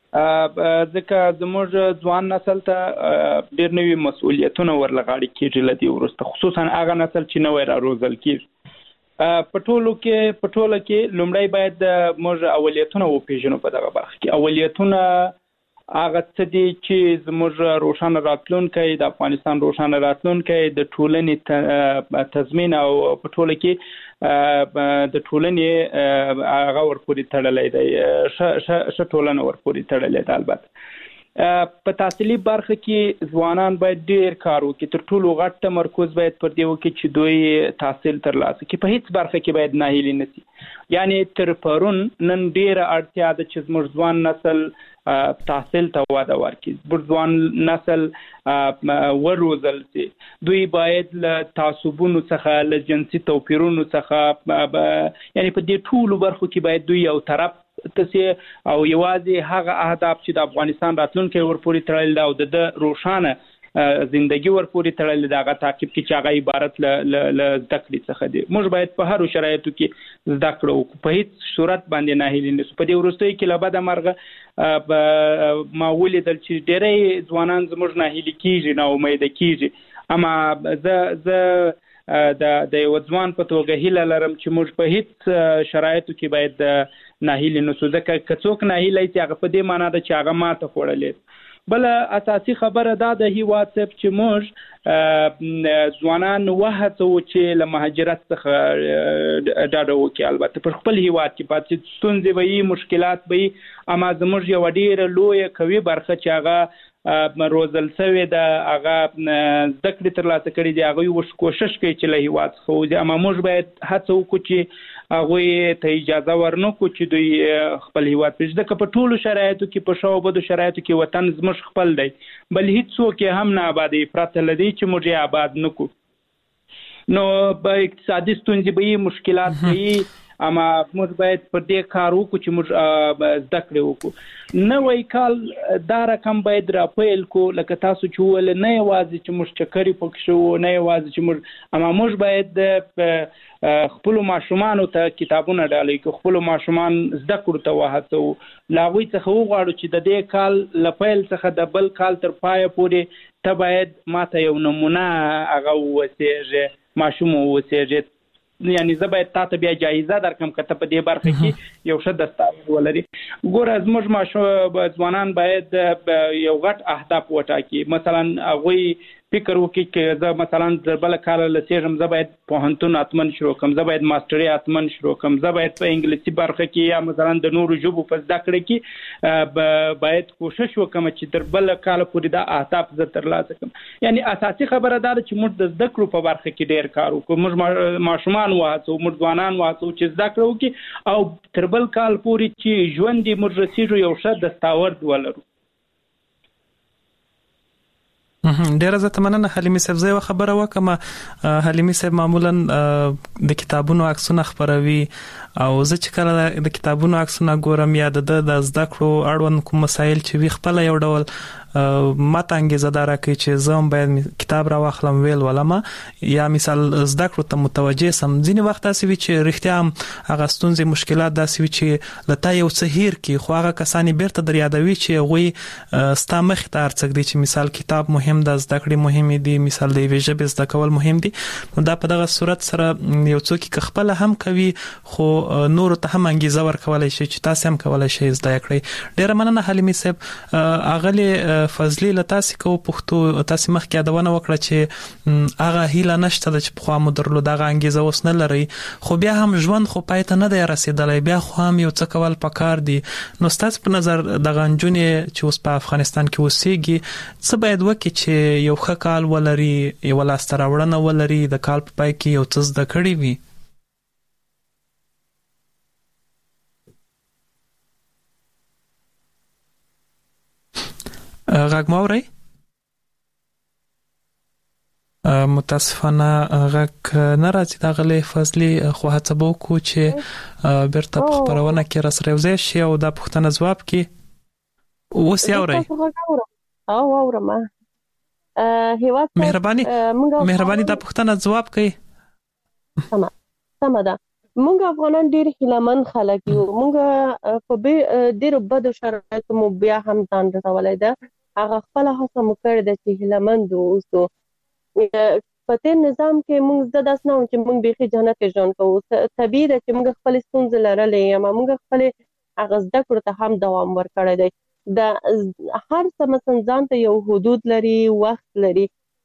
ځکه زموږ ځوان نسل ته ډېر نوي مسؤلیتونه ورله غاړې کېږي له دې وروسته، خصوصا هغه نسل چې نوی راروزل کېږي. په ټولو کې په ټوله کې لومړی باید موږ اولیتونه وپېژنو. په دغه برخه کې اولیتونه هغه څه دي چې زموږ روښانه راتلونکی، د افغانستان روښانه راتلونکی، د ټولنې تضمین او په ټوله کې د ټولنې هغه ورپورې تړلی دی، ښه ټولنه ورپورې تړلی ده. البته په تحصیلي برخه کې ځوانان باید ډېر کار وکړي، تر ټولو غټ تمرکز باید پر دې وکړي چې دوی تحصیل ترلاسه کړي. په هیڅ برخه کې باید ناهیلي نه شي. یعنې تر پرون نن ډېره اړتیا ده چې زموږ ځوان نسل تحصیل ته وده ورکړي، زموږ ځوان نسل وروزل شي. دوی باید له تعصبونو څخه، له جنسي توپیرونو څخه، یعنې په دې ټولو برخو کې باید دوی یو طرف تسي او یوازې هغه اهداف چې د افغانستان راتلونکی ورپورې تړلی ده او د ده روښانه زندگی ورپورې تړلی ده هغه تعقیب کړي چې هغه عبارت له زده کړې څخه دی. موږ باید په هرو شرایطو کې زده کړه وکړو، په هیڅ صورت باندې ناهیلي نه شو. په دې وروستیو کې له بده مرغه ما ولیدل چې ډېری ځوانان زموږ ناهیلي کېږي، ناامیده کېږي. اما زه زه د د یو ځوان په توګه هیله لرم چې موږ په هیڅ شرایطو کې باید ناهیلي نه شو، ځکه که څوک ناهیلی شي هغه په دې معنا ده چې هغه ماته خوړلې. بله اساسي خبره دا ده هیواد صاحب چې موږ ځوانان وهڅوو چې له مهاجرت څخه ډاډه وکړي. البته پر خپل هیواد کې پاتې ستونزې به وي، مشکلات به وي، اما زموږ یوه ډېره لویه قوي برخه چې هغه روزل شوې ده، هغه زده کړې ترلاسه کړي دي، هغوی کوشش کوي چې له هیواد څخه وځي. اما موږ باید هڅه وکړو چې هغوی ته اجازه ورنکړو چې دوی خپل هیواد پرېږدي، ځکه په ټولو شرایطو کې، په ښو او بدو شرایطو کې وطن زموږ خپل دی، بل هیڅوک یې هم نه ابادوي پرته له دې چې موږ یې آباد نه کړو. نو به اقتصادي ستونزې به مشکلات وي اما موږ باید پر دې کار وکړو چې موږ زده کړې وکړو نوی کال دا رقم باید راپیل کو لکه تاسو چې ول نه یوازې چې موږ چکرې پکې شو نه یوازې چې موږ اما موږ باید خپل ماشومان ته کتابونه ډالۍ کو خپل ماشومان زده کړو ته وهڅو لاوي څخه وغواړو چې د دې کال لپیل څخه د بل کال تر پای پورې ته باید ماته یو نمونه هغه وسیږي ماشوم وسیږي یعنی زه باید تاسو بیا جایزه درکم کته په دې برخه کې یو ښه دستاویز ولري ګور از موږ ماشومان ځوانان باید یو غټ اهداف وټاکي مثلا هغه فکر وکړي چې زه مثلا د بل کال لسیږم زه باید پوهنتون اتمن شروع کوم زه باید ماستري اتمن شروع کوم زه باید په انګلیسي برخه کې یا مثلا د نورو ژبو په زده کړه کې باید کوشش وکم چې در بل کال پورې دا اهداف زه ترلاسه کړم یعنی اساسي خبره دا ده چې موږ د زده کړو په برخه کې ډیر کار وکړو موږ ماشومان وهڅو موږ ځوانان وهڅو چې زده کړو کې او تر بل کال پورې چې ژوند دې موږ رسیږو یو ښه دستاورد ولرو ډیره زه مننه حلیمي صاحب زه خبره وکم حلیمي صاحب معمولا د کتابونو عکسونه خبروي او زه چې کله د کتابونو عکسونه ګورم یا د د زده کړو اړوند کوم مسایل چې وی خپل یو ډول ماته انګیزه دار کوي چې زه باید کتاب را واخلم ویل ولما یا مثال زده کړو ته متوجه سم ځینې وخت اسې وی چې رښتیا هغه ستونزې مشکلات داسې وی چې لته یو سحیر کې خو هغه کسانی بیرته در یادوي چې غوي ستا مخ ته ارڅګ دي چې مثال کتاب مهم ده زده کړې مهم دي مثال د ویژه به زده کول مهم دي دا په دغه صورت سره یو څوک خپل هم کوي خو نور ته هم انګیزه ورکولای شي چې تاسو هم کولای شئ زده کړئ ډیره مننه حلیمي صاحب اغلی فضلی لتاسې کو پښتو تاسو مخکې یادونه وکړه چې هغه هیله نشته چې په خوا مو درلو دغه انګیزه اوس نه لري خو بیا هم ژوند خو پای ته نه دی رسیدلی بیا خو هم یو څه کول پکار دي نو ستاسو په نظر دغه نجونې چې اوس په افغانستان کې اوسېږي څه باید وکړي چې یو ښه کال ولري یو لاسته راوړنه ولري د کال په پای کې یو څه زده کړي وي غږ موري متاسفانه غږ نه راځي دا غلې فضلي خو هڅه وکړو چې بیرته په خبرونه کې را سره یوځای شي او دا پوښتنه ځواب کړي اوس یې اورئ او اورم هیواد مهرباني مهرباني دا پوښتنه ځواب کړئ سم سم ده مونږ افغانان ډیر هیلمن خلک یو مونږ په ډیر بد شرایطو مو بیا هم ځان رسولای ده هغه خپل هڅه مو کړې ده چې هیلمن اوسو په تیر نظام کې مونږ زده داس نه چې مونږ به جنت ژوند کوو طبيعي ده چې مونږ خپل ستونزې لرلې یا مونږ خپل هغه زده کړو ته هم دوام ورکړی دی د هر څه مثلا ځان ته یو حدود لري وخت لري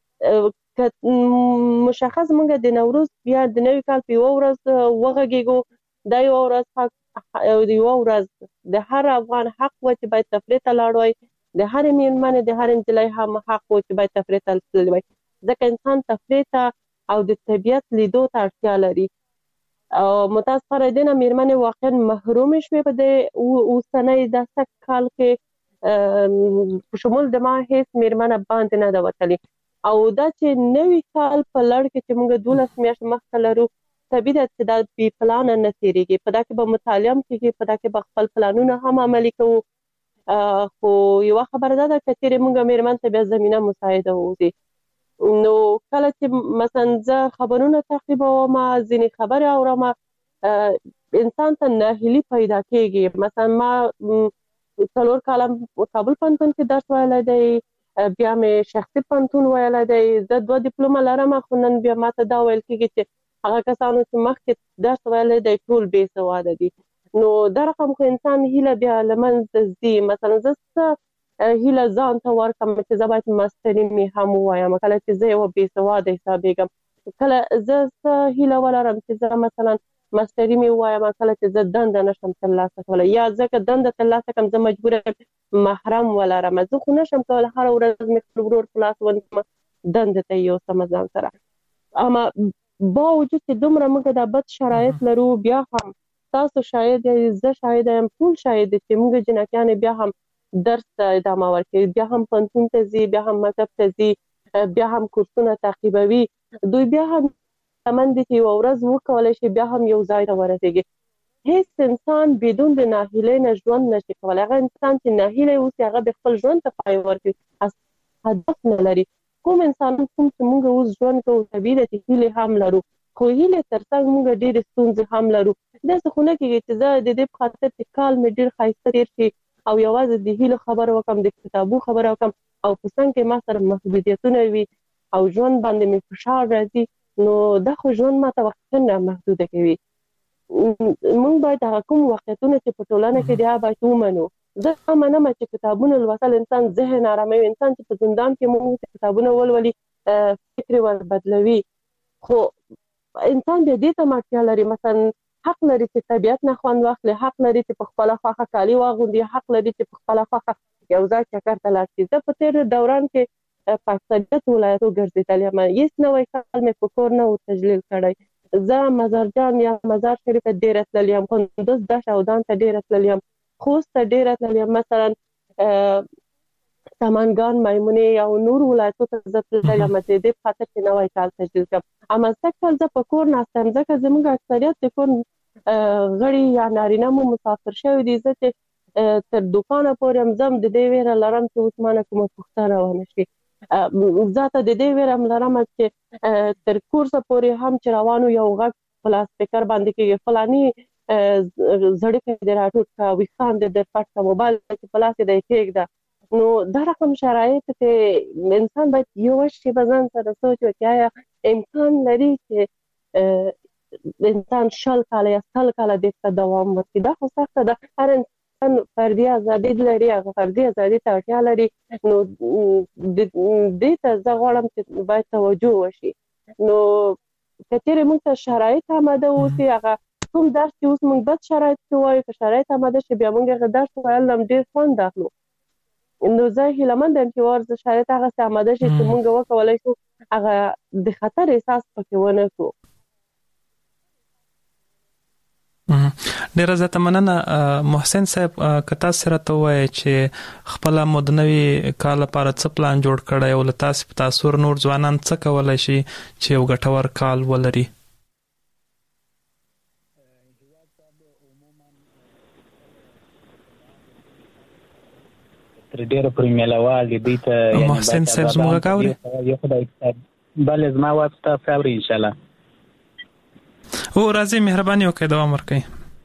مشخص مونږ د نوروز بیا د نوي کال په ورځ وغږیږو دا یو ورځ یو ورځ د هر افغان حق و چې باید تفریح ته لاړ وای د هر میرمنې د هر نجلۍ هم حق و چې باید تفریح ته تللی وای ځکه انسان تفریح ته او د طبیعت لیدو ته اړتیا لري او متاسفانه دینه میرمنې واقعا محروم شوې په د اوسنۍ د سک کال کې په شمول د ما هیڅ میرمنه باندې نه ده وتلې او دا چې نوی کال په لړ کې چې موږ دولس میاشتې مخکې لرو طبیعي ده چې دا بې پلانه نه تېرېږي په دا کې به مطالعه هم کېږي په دا کې به خپل پلانونه هم عملي کوو خو یوه خبره دا ده که چېرې موږ میرمن ته بیا زمینه مساعده ووځي نو کله چې مثلا زه خبرونه تعقیبوم ځینې خبرې اورم انسان ته ناهیلي پیدا کېږي مثلا ما څلور کاله کابل پوهنتون کې درس ویلی دی بیا مې شخصي پوهنتون ویلی دی زه دوه ډیپلومه لرم خو نن بیا ماته دا ویل کېږي چې هغه کسانو چې مخکې درس ویلی دی ټول بې سواده دي نو دا رقم خو انسان هیله بیا له منځه ځي مثلا زه څه هیله ځان ته ورکړم چې زه باید مستري مې هم ووایم کله چې زه یوه بې سواده حسابېږم کله زه څه هیله ولرم چې زه مثلا مستري مې ووایم کله چې زه دنده نشم ترلاسه کولی یا زه که دنده ترلاسه کړم زه مجبوره محرم ولرم زه خو نشم کولی هره ورځ مې خپل ورور خلاص ونیسم دنده ته یوسم ځان سره اما باوجود چې دومره موږ دا بد شرایط لرو بیا هم تاسو شاید زه شاید یم ټول شاید چې موږ جنکیانې بیا هم درس ته ادامه ورکوي بیا هم پوهنتون ته ځي بیا هم مکتب ته ځي بیا هم کورسونه تعقیبوي دوی بیا هم تمن دي چې ورځ وکولای شي بیا هم یو ځای ته ورسېږي. هیڅ انسان بدون د ناهیلۍ نه ژوند نشي کولای. هغه انسان چې ناهیلی اوسي هغه به خپل ژوند ته پای ورکړي، هدف نه لري. کوم انسان کوم چې موږ اوس ژوند کوو طبیعي ده چې هیلې هم لرو، خو هیلې تر څنګ موږ ډېرې ستونزې هم لرو. داسې خو نه کېږي چې زه د دې په خاطر چې کال مې ډېر ښایسته تېر شي او یوازې د هیلو خبره وکړم، د کتابو خبره وکړم او په څنګ کې ما سره محدودیتونه وي او ژوند باندې مې فشار راځي، نو دا خو ژوند ماته وختونه محدوده کوي. موږ باید هغه کوم واقعیتونه چې په ټولنه کې دي هغه باید ومنو. زه منم چې کتابونه لوستل انسان ذهن آراموي. انسان چې په زندان کې موږ کتابونه ولولي فکر ور بدلوي، خو انسان بیا دې ته اړتیا لري. مثلا حق لري چې طبیعت نه خوند واخلي، حق لري چې په خپله خوښه کالي واغوندي، حق لري چې په خپله خوښه یو ځای چکر ته لاړ شي. زه په تېر دوران کې په اکثریت ولایتو ګرځېدلې یم. هېڅ نوی کال مې په کور نه و تجلیل کړی. زه مزارجان یا مزار شریف ته ډېره تللې یم، کندوز دشت او دان ته ډېره تللې یم، خوست ته ډېره تللې یم، مثلا سمنګان، میمونې او نور ولایتو ته زه تللې یم د دې په خاطر چې نوی کال تجلیل کړم. همزه کال زه په کور ناست یم ځکه زموږ اکثریت د کور غړي یا نارینه مو مسافر شوي دي. زه چې تر دوکانه پورې هم ځم د دې ویره لرم چې اوس مانه کومه پوښتنه ونه شي. ذاته د دې ویره هم لرم چې تر کورسه پورې هم چې روانو یو غږ په لاسپیکر باندې کېږي فلاني زړکۍ دې راټوټ کړه، ویښتان دې در پټ کړه، موبایل چې په لاس کې دی کېږده. نو دا رقم شرایط کې انسان باید یوه شېبه ځان سره سوچ وکړي آیا امکان لري چې انسان شل کاله یا سل کاله دې ته دوام ورکړي. دا خو سخته ده. هر انسان فردي ازادي لري، هغه فردي ازادي ته اړتیا لري. نو دې ته زه غواړم چې باید توجه وشي. نو که چېرې موږ ته شرایط آماده اوسي، هغه کوم درس چې اوس موږ بد شرایط کې وایو که شرایط آماده شي بیا موږ هغه درس ویل هم ډېر خوند اخلو. نو زه هیله مند یم چې ورته شرایط هغسې آماده شي چې موږ وکولی شو هغه د خطر احساس پکې ونه کړو. ډیره زیاته مننه محسن صاحب. که تاسو راته ووایئ چې خپله مو د نوي کال لپاره څه پلان جوړ کړی او له تاسې په تاثر نور ځوانان څه کولی شي چې یو ګټور کال ولري؟ تر ډېره پورې میلهوال دي دوی ته محسن صاحب زموږ غږ اوري؟ بله زما اواز تاسو اوري انشاءالله. او راځئ مهرباني وکړئ دوام ورکړئ.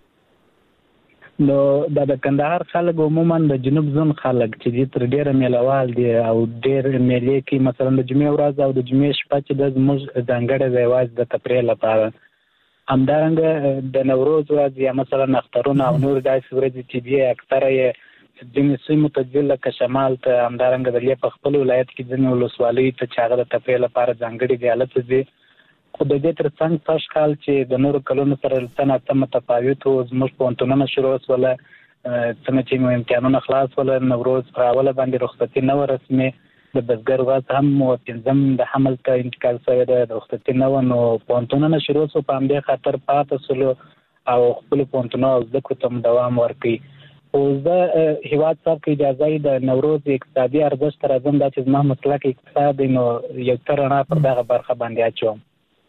نو دا د کندهار خلک عموما د جنوب زون خلک چې دي تر ډېره میلهوال دي او ډېر میلې کوي. مثلا د جمعې ورځ او د جمعې شپه چې د زموږ ځانګړی دی یوازې د تفریح لپاره. همدارنګه د نوروز ورځ یا مثلا اخترونه او نور داسې ورځې چې دي اکثره یې ځینې سیمو ته ځي لکه شمال ته، همدارنګه د دې په خپل ولایت کې ځینې ولسوالیو ته چې هغه د تفریح لپاره ځانګړي دی هلته ځي. خو د دې تر څنګ سږ کال چې د نورو کلونو سره څه ناڅه متفاوت و، زموږ پوهنتونونه شروع شوله، څنګه چې مو امتحانونه خلاص شوله، نوروز پر اوله باندې رخصتي نه وه رسمي، د بزګر ورځ هم پنځم د حمل ته انتقال شوی دی، د رخصتي نه وه. نو پوهنتونونه شروع شو، په همدې خاطر پاتې شولو او خپلو پوهنتونونو او زده کړو ته هم دوام ورکوي. خو زه هیواد صاحب که اجازه وي د نوروز اقتصادي ارزښت ته راځم. دا چې زما مسلک اقتصاد دی نو یو څه رڼا پر دغه برخه باندې اچوم.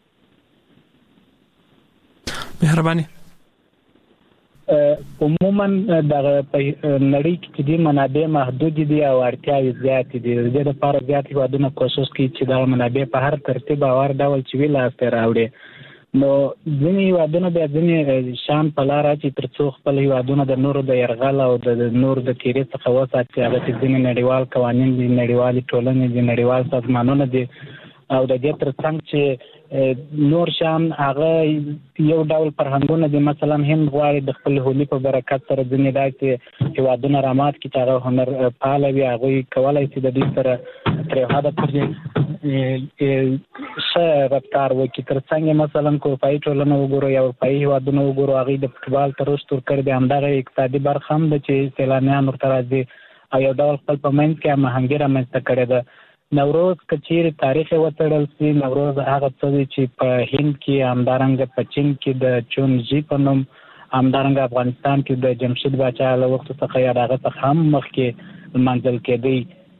مهرباني. عموما دغه په نړۍ کې چې دي منابع محدود دي او اړتیاوې زیاتې دي. د دې لپاره زیات هېوادونه کوشش کوي چې دغه منابع په هر ترتیب او هر ډول چې وي لاسته راوړي. نو ځینې هېوادونه بیا ځینې شان په لاره اچي تر څو خپل هېوادونه د نورو د یرغل او د نورو د تیرې څخه وساتي. هغه چې ځینې نړیوال قوانین دي، نړیوالې ټولنې دي، نړیوال سازمانونه دي او د دې تر څنګ چې نور شان هغه یو ډول فرهنګونه دي. مثلا هند غواړي د خپل هولي په برکت سره ځینې داسې هېوادونه رامات کړي چې هغه هنر فعاله وي، هغوی کولی شي د دوی سره تر یو حده پورې ښه رفتار وکړي. تر څنګ مثلا که اروپایي ټولنه وګورو یا اروپایي هېوادونه وګورو، هغوی د فوټبال ته رشد ورکړی دی. همدغه اقتصادي برخه هم ده چې سیلانیان ورته راځي او یو ډول خپل په منځ کې هماهنګي رامنځته کړې ده. نوروز که چیرې تاریخ یې وتړل سي، نوروز هغه څه دی چې په هند کې، همدارنګه په چین کې د چونجي په نوم، همدارنګه افغانستان کې د جمشید باچا له وختو څخه یا د هغه څخه هم مخکې لمانځل کېدی.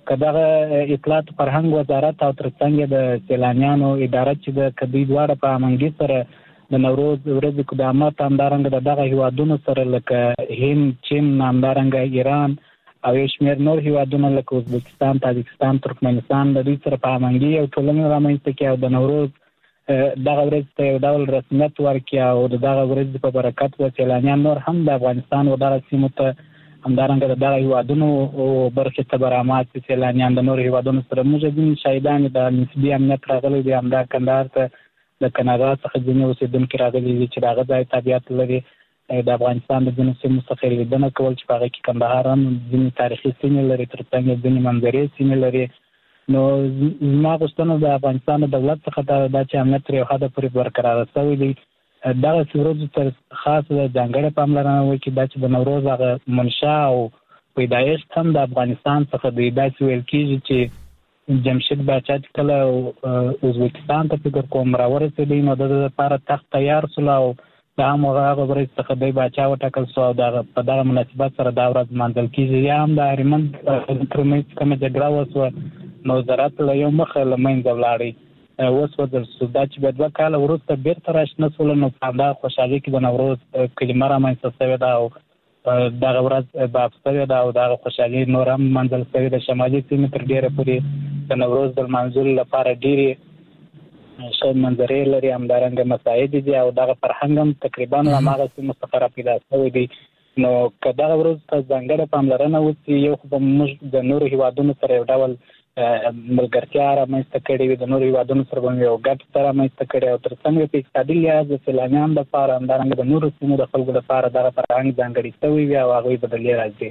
کداغه اطلاعات فرهنګ وزارت او ترڅنګ د سیلانیانو اداره چې د کدی دواړه په امنګي سره د نوروز ورځې قدامت همدارنګه دغه هیوادونو سره لکه هند، چین، همدارنګه ایران او شمیر نور هیوادونه لکه ازبکستان، تاجکستان، ترکمنستان د دوی سره په امنګي او ټولنې رامنځته کړي او د نوروز دغه ورځ ته یو ډول رسمیت ورکړي او دغه ورځ په برکت و سیلانیان نور هم د افغانستان و دغه سیمو ته همدارنګه د دغه هیوادونو برخې ته برآمد سیلانیان د نور هیوادونو سره موږ ځینې شاهدان د نسبي امنیت راغلي دي. همدا کندهار ته د کاناډا څخه ځینې اوسېدونکي راغلي دي چې د هغه ځای طبیعت لري. د افغانستان د ځینو سیمو څخه لیدنه کول چې په هغه کې کندهار هم ځینې تاریخي سیمې لري، ترڅنګ ځینې منظرې سیمې لري. نو زما غوښتنه د افغانستان د دولت څخه دا چې امنیت تر یو حده پورې برقرار شوی دی، دغه ورځو ته خاص ځانګړې پاملرنه وکړي دا چې د نوروز هغه منشا او پیدایښت هم د افغانستان څخه دی. داسې ویل کېږي چې جمشید باچا چې کله ازبکستان ته فکر کوم راورسېدی نو د ده لپاره تخت تیار شول او د هماغه ورځ څخه دی باچا وټاکل شو او په دغه مناسبت سره دا ورځ لمانځل کېږي. یا هم د اهریمن ترمنځ کومه جګړه وشوه نو وزارت له یو مخه له منځه ولاړی وسوځل شو. دا چې به دوه کاله وروسته بیرته راشنه شول نو په همدغه خوشحالۍ کې د نوروز کلمه رامنځته شوې ده او دغه ورځ باب شوې ده او دغه خوشحالي نور هم منځل شوې ده. شمالي سیمې تر ډېره پورې د نوروز د لمانځلو لپاره ډېرې ښه منظرې لري، همدارنګه مساعد دي او دغه فرهنګ هم تقریبا له هماغه سیمو څخه راپیدا شوی دی. نو که دغه ورځ ته ځانګړې پاملرنه وشي یو خو به موږ د نورو هیوادونو سره یو ډول ملګرتیا رامنځته کړې وي، د نورو هیوادونو سره به یو ګډ رامنځته کړی او ترڅنګ په اقتصادي لحاظ د سیلانیانو لپاره همدارنګه د نورو سیمو د خلکو لپاره دغه فرهنګ ځانګړی شوی وي او هغوی به دلې راځي.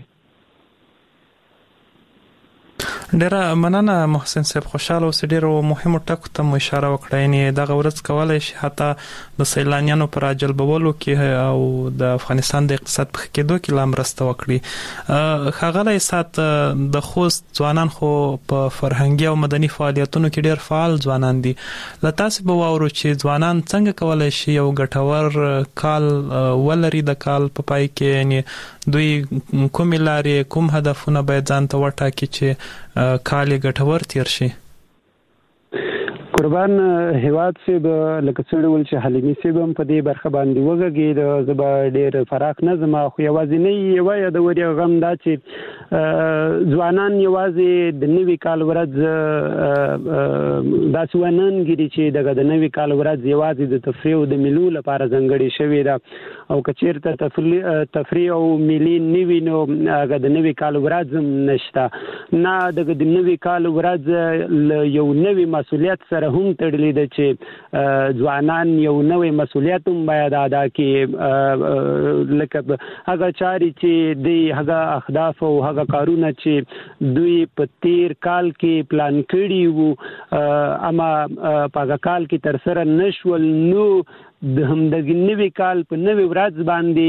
ډیره مننه محسن صاحب، خوشاله اوسئ. ډیرو مهمو ټکو ته مو اشاره وکړه، یعنې دغه ورځ کولی شي حتی د سیلانیانو پر راجلبولو کې او د افغانستان د اقتصاد په ښه کېدو کې لا مرسته وکړي. ښاغلی سات، د خوست ځوانان خو په فرهنګي او مدني فعالیتونو کې ډیر فعال ځوانان دي. له تاسې به واورو چې ځوانان څنګه کولی شي یو ګټور کال ولري د کال په پای کې، یعنې دوی کومې لارې کوم هدفونه باید ځان ته وټاکي چې کال یې ګټور تیر شي؟ قربان هیواد صاحب لکه څنګه ول چې حلیمي صاحب هم په دې برخه باندې وګږي د زبا ډیر فراخ نه زما خو یوازې نه یو یا د وری غم دا چې ځوانان یوازې د نوي کال ورځ داسې وننګري چې دغه د نوي کال ورځ یوازې د تفریح او د ملو لپاره ځانګړې شوې ده او کچیرته تفریح تفریح او ملي نوي نو هغه د نوي کال ورځ نشته نه. دغه د نوي کال ورځ یو نوي مسؤلیت سره هم تړلې ده چې ځوانان یو نوې مسؤلیت هم باید ادا کړي، لکه هغه چارې چې دوی هغه اهداف او هغه کارونه چې دوی په تیر کال کې پلان کړي وو اما په هغه کال کې تر سره نشول نو د همدغه نوي کال په نوي ورځ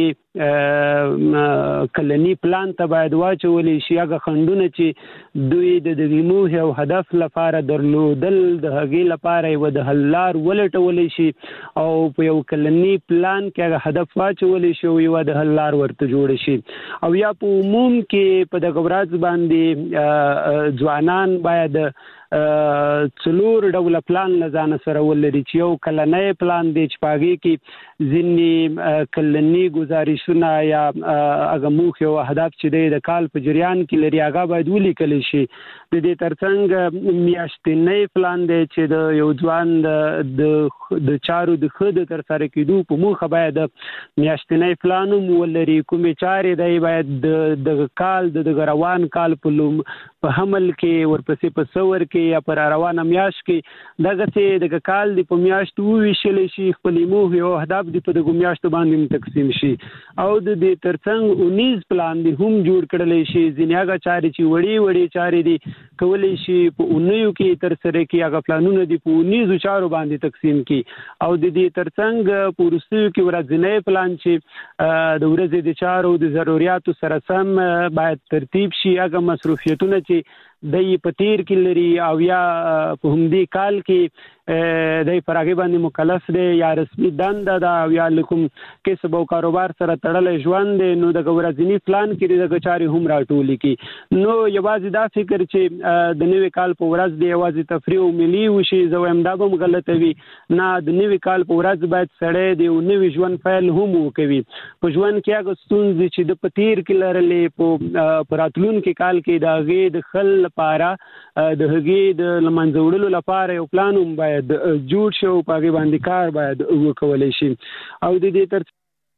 باندې کلنی پلان ته باید واچول شي هغه خندونه چې دوی د دغه موخه او هدف لپاره درلودل د هغې لپاره یو د حل لار ولټول شي او په یو کلنی پلان کې هغه هدف واچول شي او یو د حل لار ورته جوړ شي او یا په عموم کې په دغه ورځ باندې ځوانان باید څلور ډوله پلان لزان سره ولري چې یو کلنی پلان دی چې پاږي کې ځینې کلنی گزارشونه یا هغه موخې او اهداف چې دی د کال په جریان کې لري هغه باید ولیکل شي. د دې ترڅنګ میاشتنی پلان دی چې د یو ځوان د د چارو د خود تر سره کېدو په موخه باید میاشتنی پلان ولري، کومې چارې دی باید د کال د روان کال په لوم په حمل کې ورپسې په څور کې یا پر روانه میاشت کې دغه چې د کال د په میاشت وویشل شي، خپل موخې او اهداف د په دغه میاشتو باندې تقسیم شي او د دې ترڅنګ اونیز پلان دی هم جوړ کړل شي. ځینې هغه چارې چې وړي وړي چارې دي کولی شي په اونیو کې تر سره کې هغه پلانونه دي په اونیزو چارو باندې تقسیم کی او د دې ترڅنګ په وروستیو کې ورځنی پلان چې د ورځې د چارو د ضرورتو سره سم باید ترتیب شي، هغه مصروفیتونه چې د په تیر کې لري او یا په همدې کال کې د پرګي باندې مکلف دی یا رسمي دنده دا یا کوم کسب او کاروبار سره تړلې ژوند دی نو د ورځنی پلان کې د چاري هم راټولې کی نو یوازې دا فکر چې د نوې کال په ورځ دی یوازې تفریح او ملي وشي زه وایم دا به غلطه وي نه د نوې کال په ورځ باید سړی دی او نوې ژوند پیل هم وکوي په ژوند کې هغه ستونزې چې د پتیر کې لرلې په پراتلونکو کال کې د غي د خل لپاره د هغې د لمنځوړلو لپاره یو پلان هم باید جوړ شي او په هغې باندې کار باید وکولی شي او د دې تر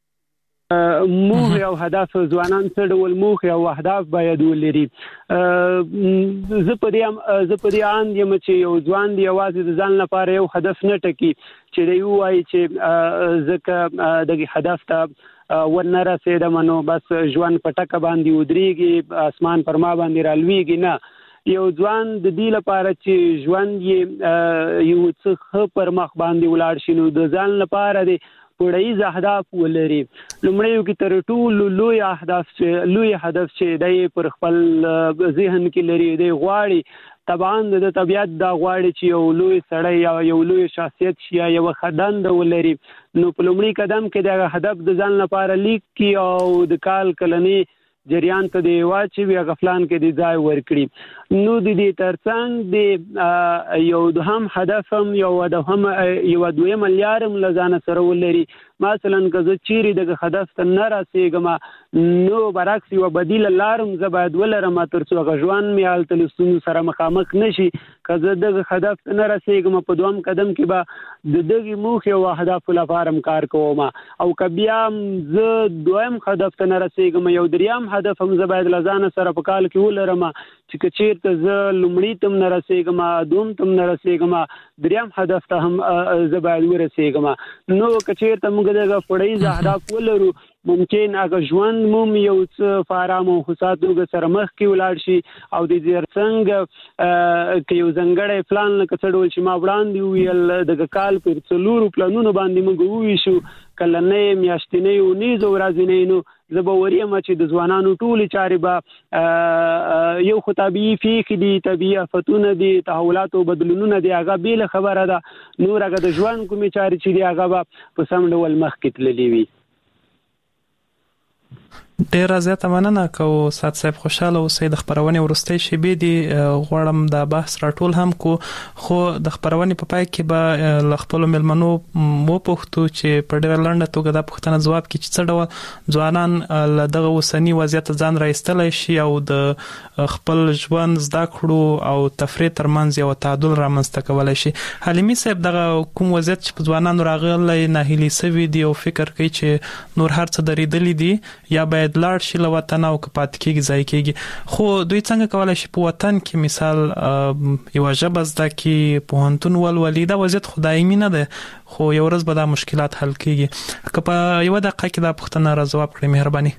موخې او هدف ځوانان څه ډول موخې او اهداف باید ولري. زه په دې زه په دې اند یم چې یو ځوان دی یوازې د ځان لپاره یو هدف نه ټاکي چې دی وایي چې ځکه دغه هدف ته ورنه رسېدم نو بس ژوند په ټکه باندې ودرېږي اسمان پر ما باندې رالویږي. نه، یو ځوان د دې لپاره چې ژوند یې یو څه پر مخ باندې ولاړ شي نو د ځان لپاره دی پړایز اهداف ولري. لومړی یو کې تر ټولو لوی اهداف چې لوی هدف چې دی پر خپل ذهن کې لري دی غواړي طبعا د طبيعت دا غواړي چې یو لوی سړی یا یو لوی شخصیت شي یا یو خداند ولري نو په لومړي قدم کې دا هدف د ځان لپاره لیک کی او د کال کلنی جریان ته دی واچي وی غفلان کې دی ځای ورکړي نو د دې ترڅنګ دی یو د هم هدف هم یو د هم یو دوی ملیارم لزانه سره ولري. مثلا که زه چیرې د هدف ته نه رسېږم نو برعکس یو بدیل لارم زه باید ولرم تر څو غژوان مې هلته له ستونزو سره مخامخ نشي. که زه دغه هدف ته نه رسېږم په دوم قدم کې به د دغې موخې او اهدافو لپاره هم کار کوم او که بیا زه دویم هدف ته نه رسېږم یو دریم هدف هم زه باید له ځانه سره په کال کې ولرم چې که چېرته زه لومړي ته هم نه رسېږم دوم ته هم نه رسېږم دریم هدف ته هم زه باید ورسېږم. نو که چېرته موږ دغه پړایز اهداف ولرو ممکن هغه ژوند موم یو څه په ارامه او خوشحاله سره مخکې ولاړ شي او د دې څنګه که یو ځانګړی پلان لکه څه ډول چې ما وړاندې وویل دغه کال پر څلورو پلانونو باندې موږ وویشو کلنۍ میاشتنۍ اونیزو ورځنۍ نو زه به وریم چې د ځوانانو ټولې چارې به یو خو طبیعي پیښې دي طبیعي آفتونه دي تحولات او بدلونونه دي هغه بېله خبره ده نور هغه د ژوند کومې چارې چې دي هغه به په سم ډول مخکې تللې وي. ډیره زیاته مننه کوو سات صاحب خوشاله اوسئ. د خبرونې وروستۍ شیبې دي غواړم دا بحث راټول هم کو خو د خبرونې په پای کې به له خپلو مېلمنو وپوښتو چې په ډیره لنډه توګه دا پوښتنه ځواب کړي چې څه ډول ځوانان له دغه اوسني وضعیت ځان راایستلی شي او د خپل ژوند زده کړو او تفریح ترمنځ یو تعادل رامنځته کولی شي. حلیمي صاحب دغه کوم وضعیت چې په ځوانانو راغلی ناهیلي سوي دي او فکر کوي چې نور هر څه درېدلي دي یا باید لاړ شي له وطن او که پاتې کېږي ځای کېږي خو دوی څنګه کولی شي په وطن کې مثال یوه ژبه زده کړي پوهنتون ولولي دا وضعیت خو دایمي نه دی خو یو ورځ به دا مشکلات حل کېږي. که په یوه دقیقه کې دا پوښتنه را ځواب کړئ مهرباني.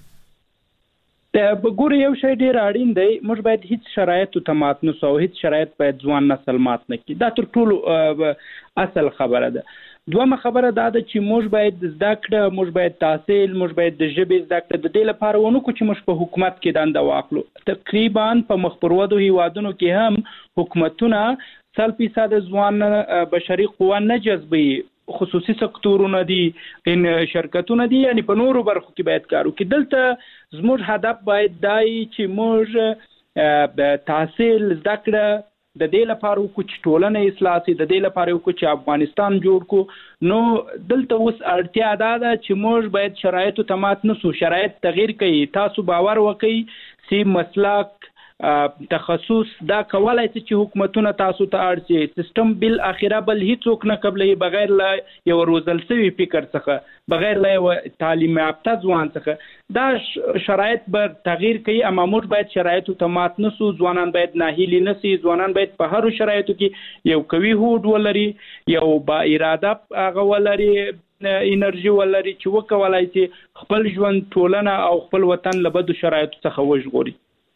ګوره یو شی ډېر اړین دی موږ باید هیڅ شرایطو ته مات نه سو او هیڅ شرایط باید ځوان نسل مات نه کړي دا تر ټولو اصل خبره ده. دویمه خبره دا ده چې موږ باید زده کړه موږ باید تحصیل موږ باید د ژبې زده کړه د دې لپاره ونه کړو چې موږ په حکومت کې دنده واخلو. تقریبا په مخ پرودو هیوادونو کې هم حکومتونه سل فیصد ځوان بشري قوه نه جذبوي خصوصي سکتورونه دي ان شرکتونه دي یعنی په نورو برخو کې باید کار وکړي. دلته زموږ هدف باید دای چې موږ د تحصیل زده کړه د دې لپاره وکړو چې ټولنه اصلاح شي د دې لپاره وکړو چې افغانستان جوړ کړو. نو دلته اوس اړتیا دا ده چې موږ باید شرایطو ته مات نه سو شرایط تغییر کړي تاسو باور وکړئ چې مسلک تخصص دا کولای شي چې حکومتونه تاسو ته اړ شي سیستم بل اخره بل هیڅوک نه قبلې بغیر لا یو روزل سوي فکر څخه بغیر لا یو تعلیم یافته ځوان څخه دا شرایط به تغییر کوي اما موږ باید شرایطو ته مات نه سو ځوانان باید ناهیلي نه سي ځوانان باید په هرو شرایطو کې یو قوي هوډ ولري یو با اراده هغه ولري انرژي ولري چې وکولای شي خپل ژوند ټولنه او خپل وطن له بدو شرایطو څخه وژغوري.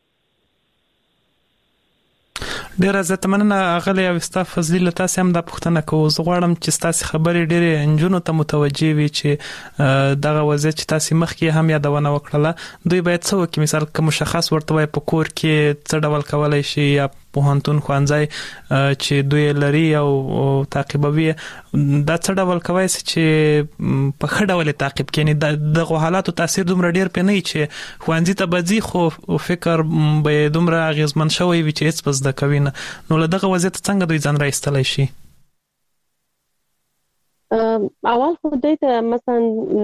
ډیره زیاته مننه اغلی او ستا فضلي له تاسې هم دا پوښتنه کوو. زه غواړم چې ستاسې خبرې ډېرې نجونو ته متوجه وي چې دغه وضعیت چې تاسې مخکې هم یادونه وکړله دوی باید څه وکړي مثال که مشخص ورته وایي په کور کې څه ډول کولی شي یا پوهنتون خوانځي چې دوی لري او تعقیبوي دا څه ډول کوي چې په خړه ډول تعقیب کینی د حالاتو تاثیر دومره ډیر پنه چې خوانځي ته بځي خو فکر به دومره غیزمن شوی وي چې هیڅ پس د کوي نه نو له دغه وضعیت څنګه دوی ځان راایستلای شي اول خو دوی ته مثلا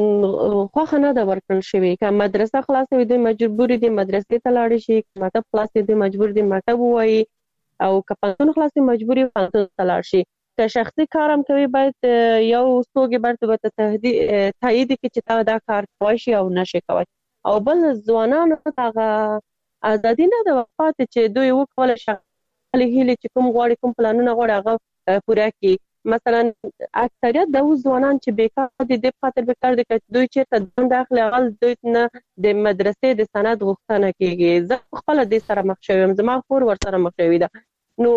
خوښه نه ده ورکړل شوې که مدرسه خلاصه وي دوی مجبور دي مدرسې ته لاړ شي مکتب خلاص دي مجبور دي مکتب وایي او که پوهنتون خلاص دي مجبور دي پوهنتون ته لاړ شي که شخصي کار هم کوي باید یو څوک برته به تایید کړي چې تا دا کار کوي شي او نشي کوي او بل ځوانانو ته ازادي نه ده وفات چې دوی وکول شي هلي چې کوم غواړي کوم پلانونه غواړي هغه پوره کړي مثلا اکثریت د ځوانان چې بیکار دي د خاطر بیکار دي چې دوی چې داخله غل دوی نه د مدرسې د سند غوښتنه کوي زه خپل د سره مخ شوم زما خور ور سره مخ شوی ده نو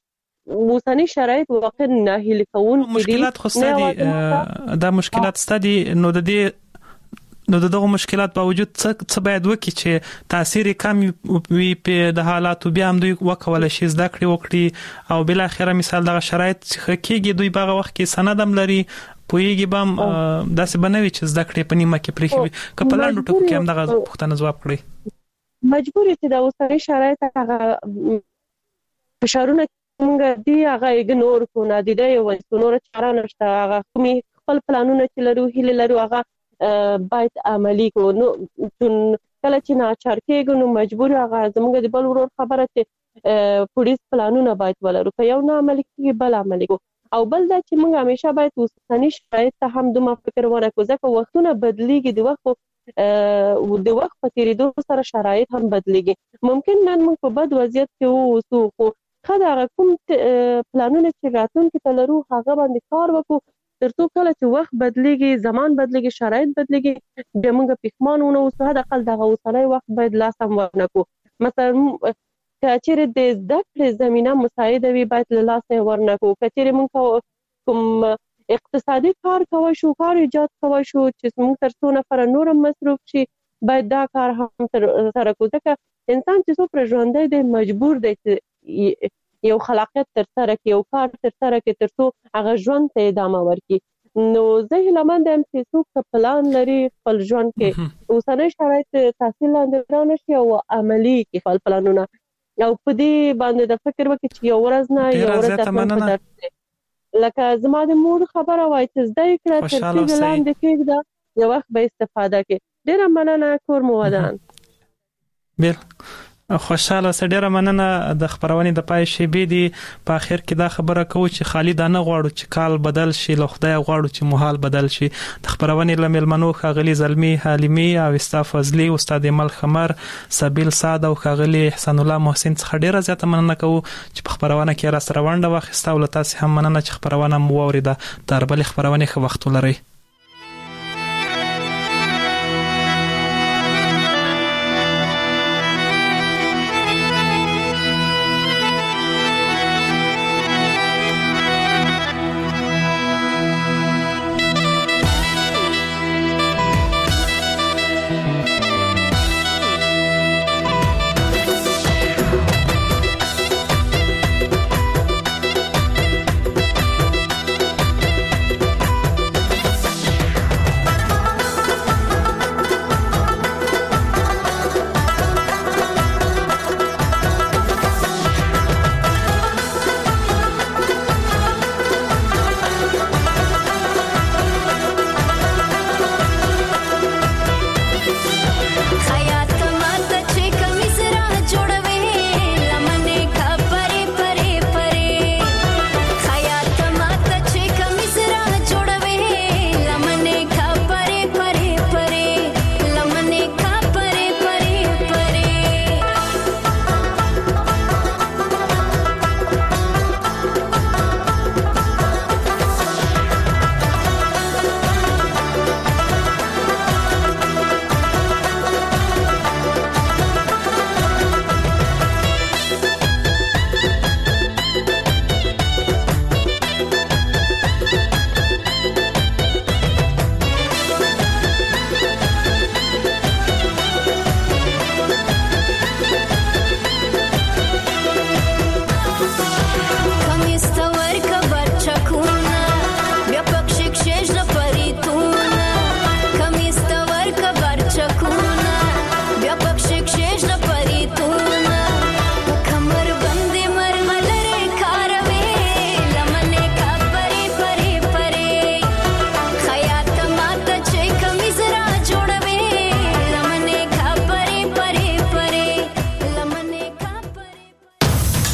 اوسنی شرایط واقعا ناهیلي کوون مشکلات خو ستدي دا مشکلات ستدي نو د دې نو دغه مشکلات باوجود څه څه باید وکړي چې تاثیر کم وي په د حالاتو بیا هم دوی وکول شي زده کړې وکړي او بل اخره مثال دغه شرایط کېږي دوی په وخت کې سند هم لري پویږي بم داسې بنوي چې زده کړې په نیمه کې پرېږي که په لاندو ټکو کې هم دغه پوښتنه ځواب کړي مجبور چې د اوسنی شرایط هغه فشارونه موږ دی هغه اګنور کو نه دی دی او نور چاره نشته هغه کومي خپل پلانونه چې لرو هیله لرو هغه باید عملی کو نو کله چې ناچار کېږو نو مجبور هغه زموږ د بل ورور خبره چې پولیس پلانونه باید ولرو که یو نه عملی کېږي بل عملی کو او بل دا چې موږ همیشه باید اوسنی شرایط ته هم دومره فکر ونه کړو ځکه وختونه بدلیږي د وخت د وخت په تیریدو سره شرایط هم بدلیږي ممکن نن موږ په بد وضعیت کې اوسو خو خدای کوم پلانونه چې راتلونکي ته لرو هغه باندې کار وکړو ترڅو کله چې وخت بدلیږي زمان بدلیږي شرایط بدلیږي د موږ پښمنونه اوسه د خپل دغه اوسنۍ وخت باید لاس هم ورنکو مثلا کچېره د زده کړې زمينه مساعده وي باید له لاس ورنکو کچېره موږ کوم اقتصادي کار کوي شو کار ایجاد کوي شو چې موږ ترڅو نفر نور مصرف شي باید دا کار هم تر سره کو ځکه انسان چې څو پر ژوندۍ دی مجبور دی چې یو خلاقیت تر سره کې یو کار تر سره کې ترڅو هغه ژوند ته ادامه ورکړي نو زه هیلهمند یم چې څوک پلان لري خپل ژوند کې اوسنۍ شرایط تحصیل لاندې رانه شي او عملی کې خپل پلانونه او په دې باندې د فکر وکړي چې یو ورځ نه یو ورځ د لکه زما د مور خبره وای چې زده کړه تر څو لاندې کېږي یو وخت به استفاده کې ډیره مننه کور مو ودان بل خوشاله سړی مننه د خبرونې د پای شی بي دي په اخر کې دا خبره کوي چې خالد نه غواړو چې کال بدل شي له خدای غواړو چې محال بدل شي د خبرونې لمل منو خغلی زلمی حلیمی او استاف فضلی استاد مل خمر سبیل ساده او خغلی احسان الله محسن څخه ډیره زیاته مننه کوو چې په خبرونه کې را سره ونده واخیسته او تاسو هم مننه چې خبرونه مو اوریده تر بل خبرونه خو وخت ولرئ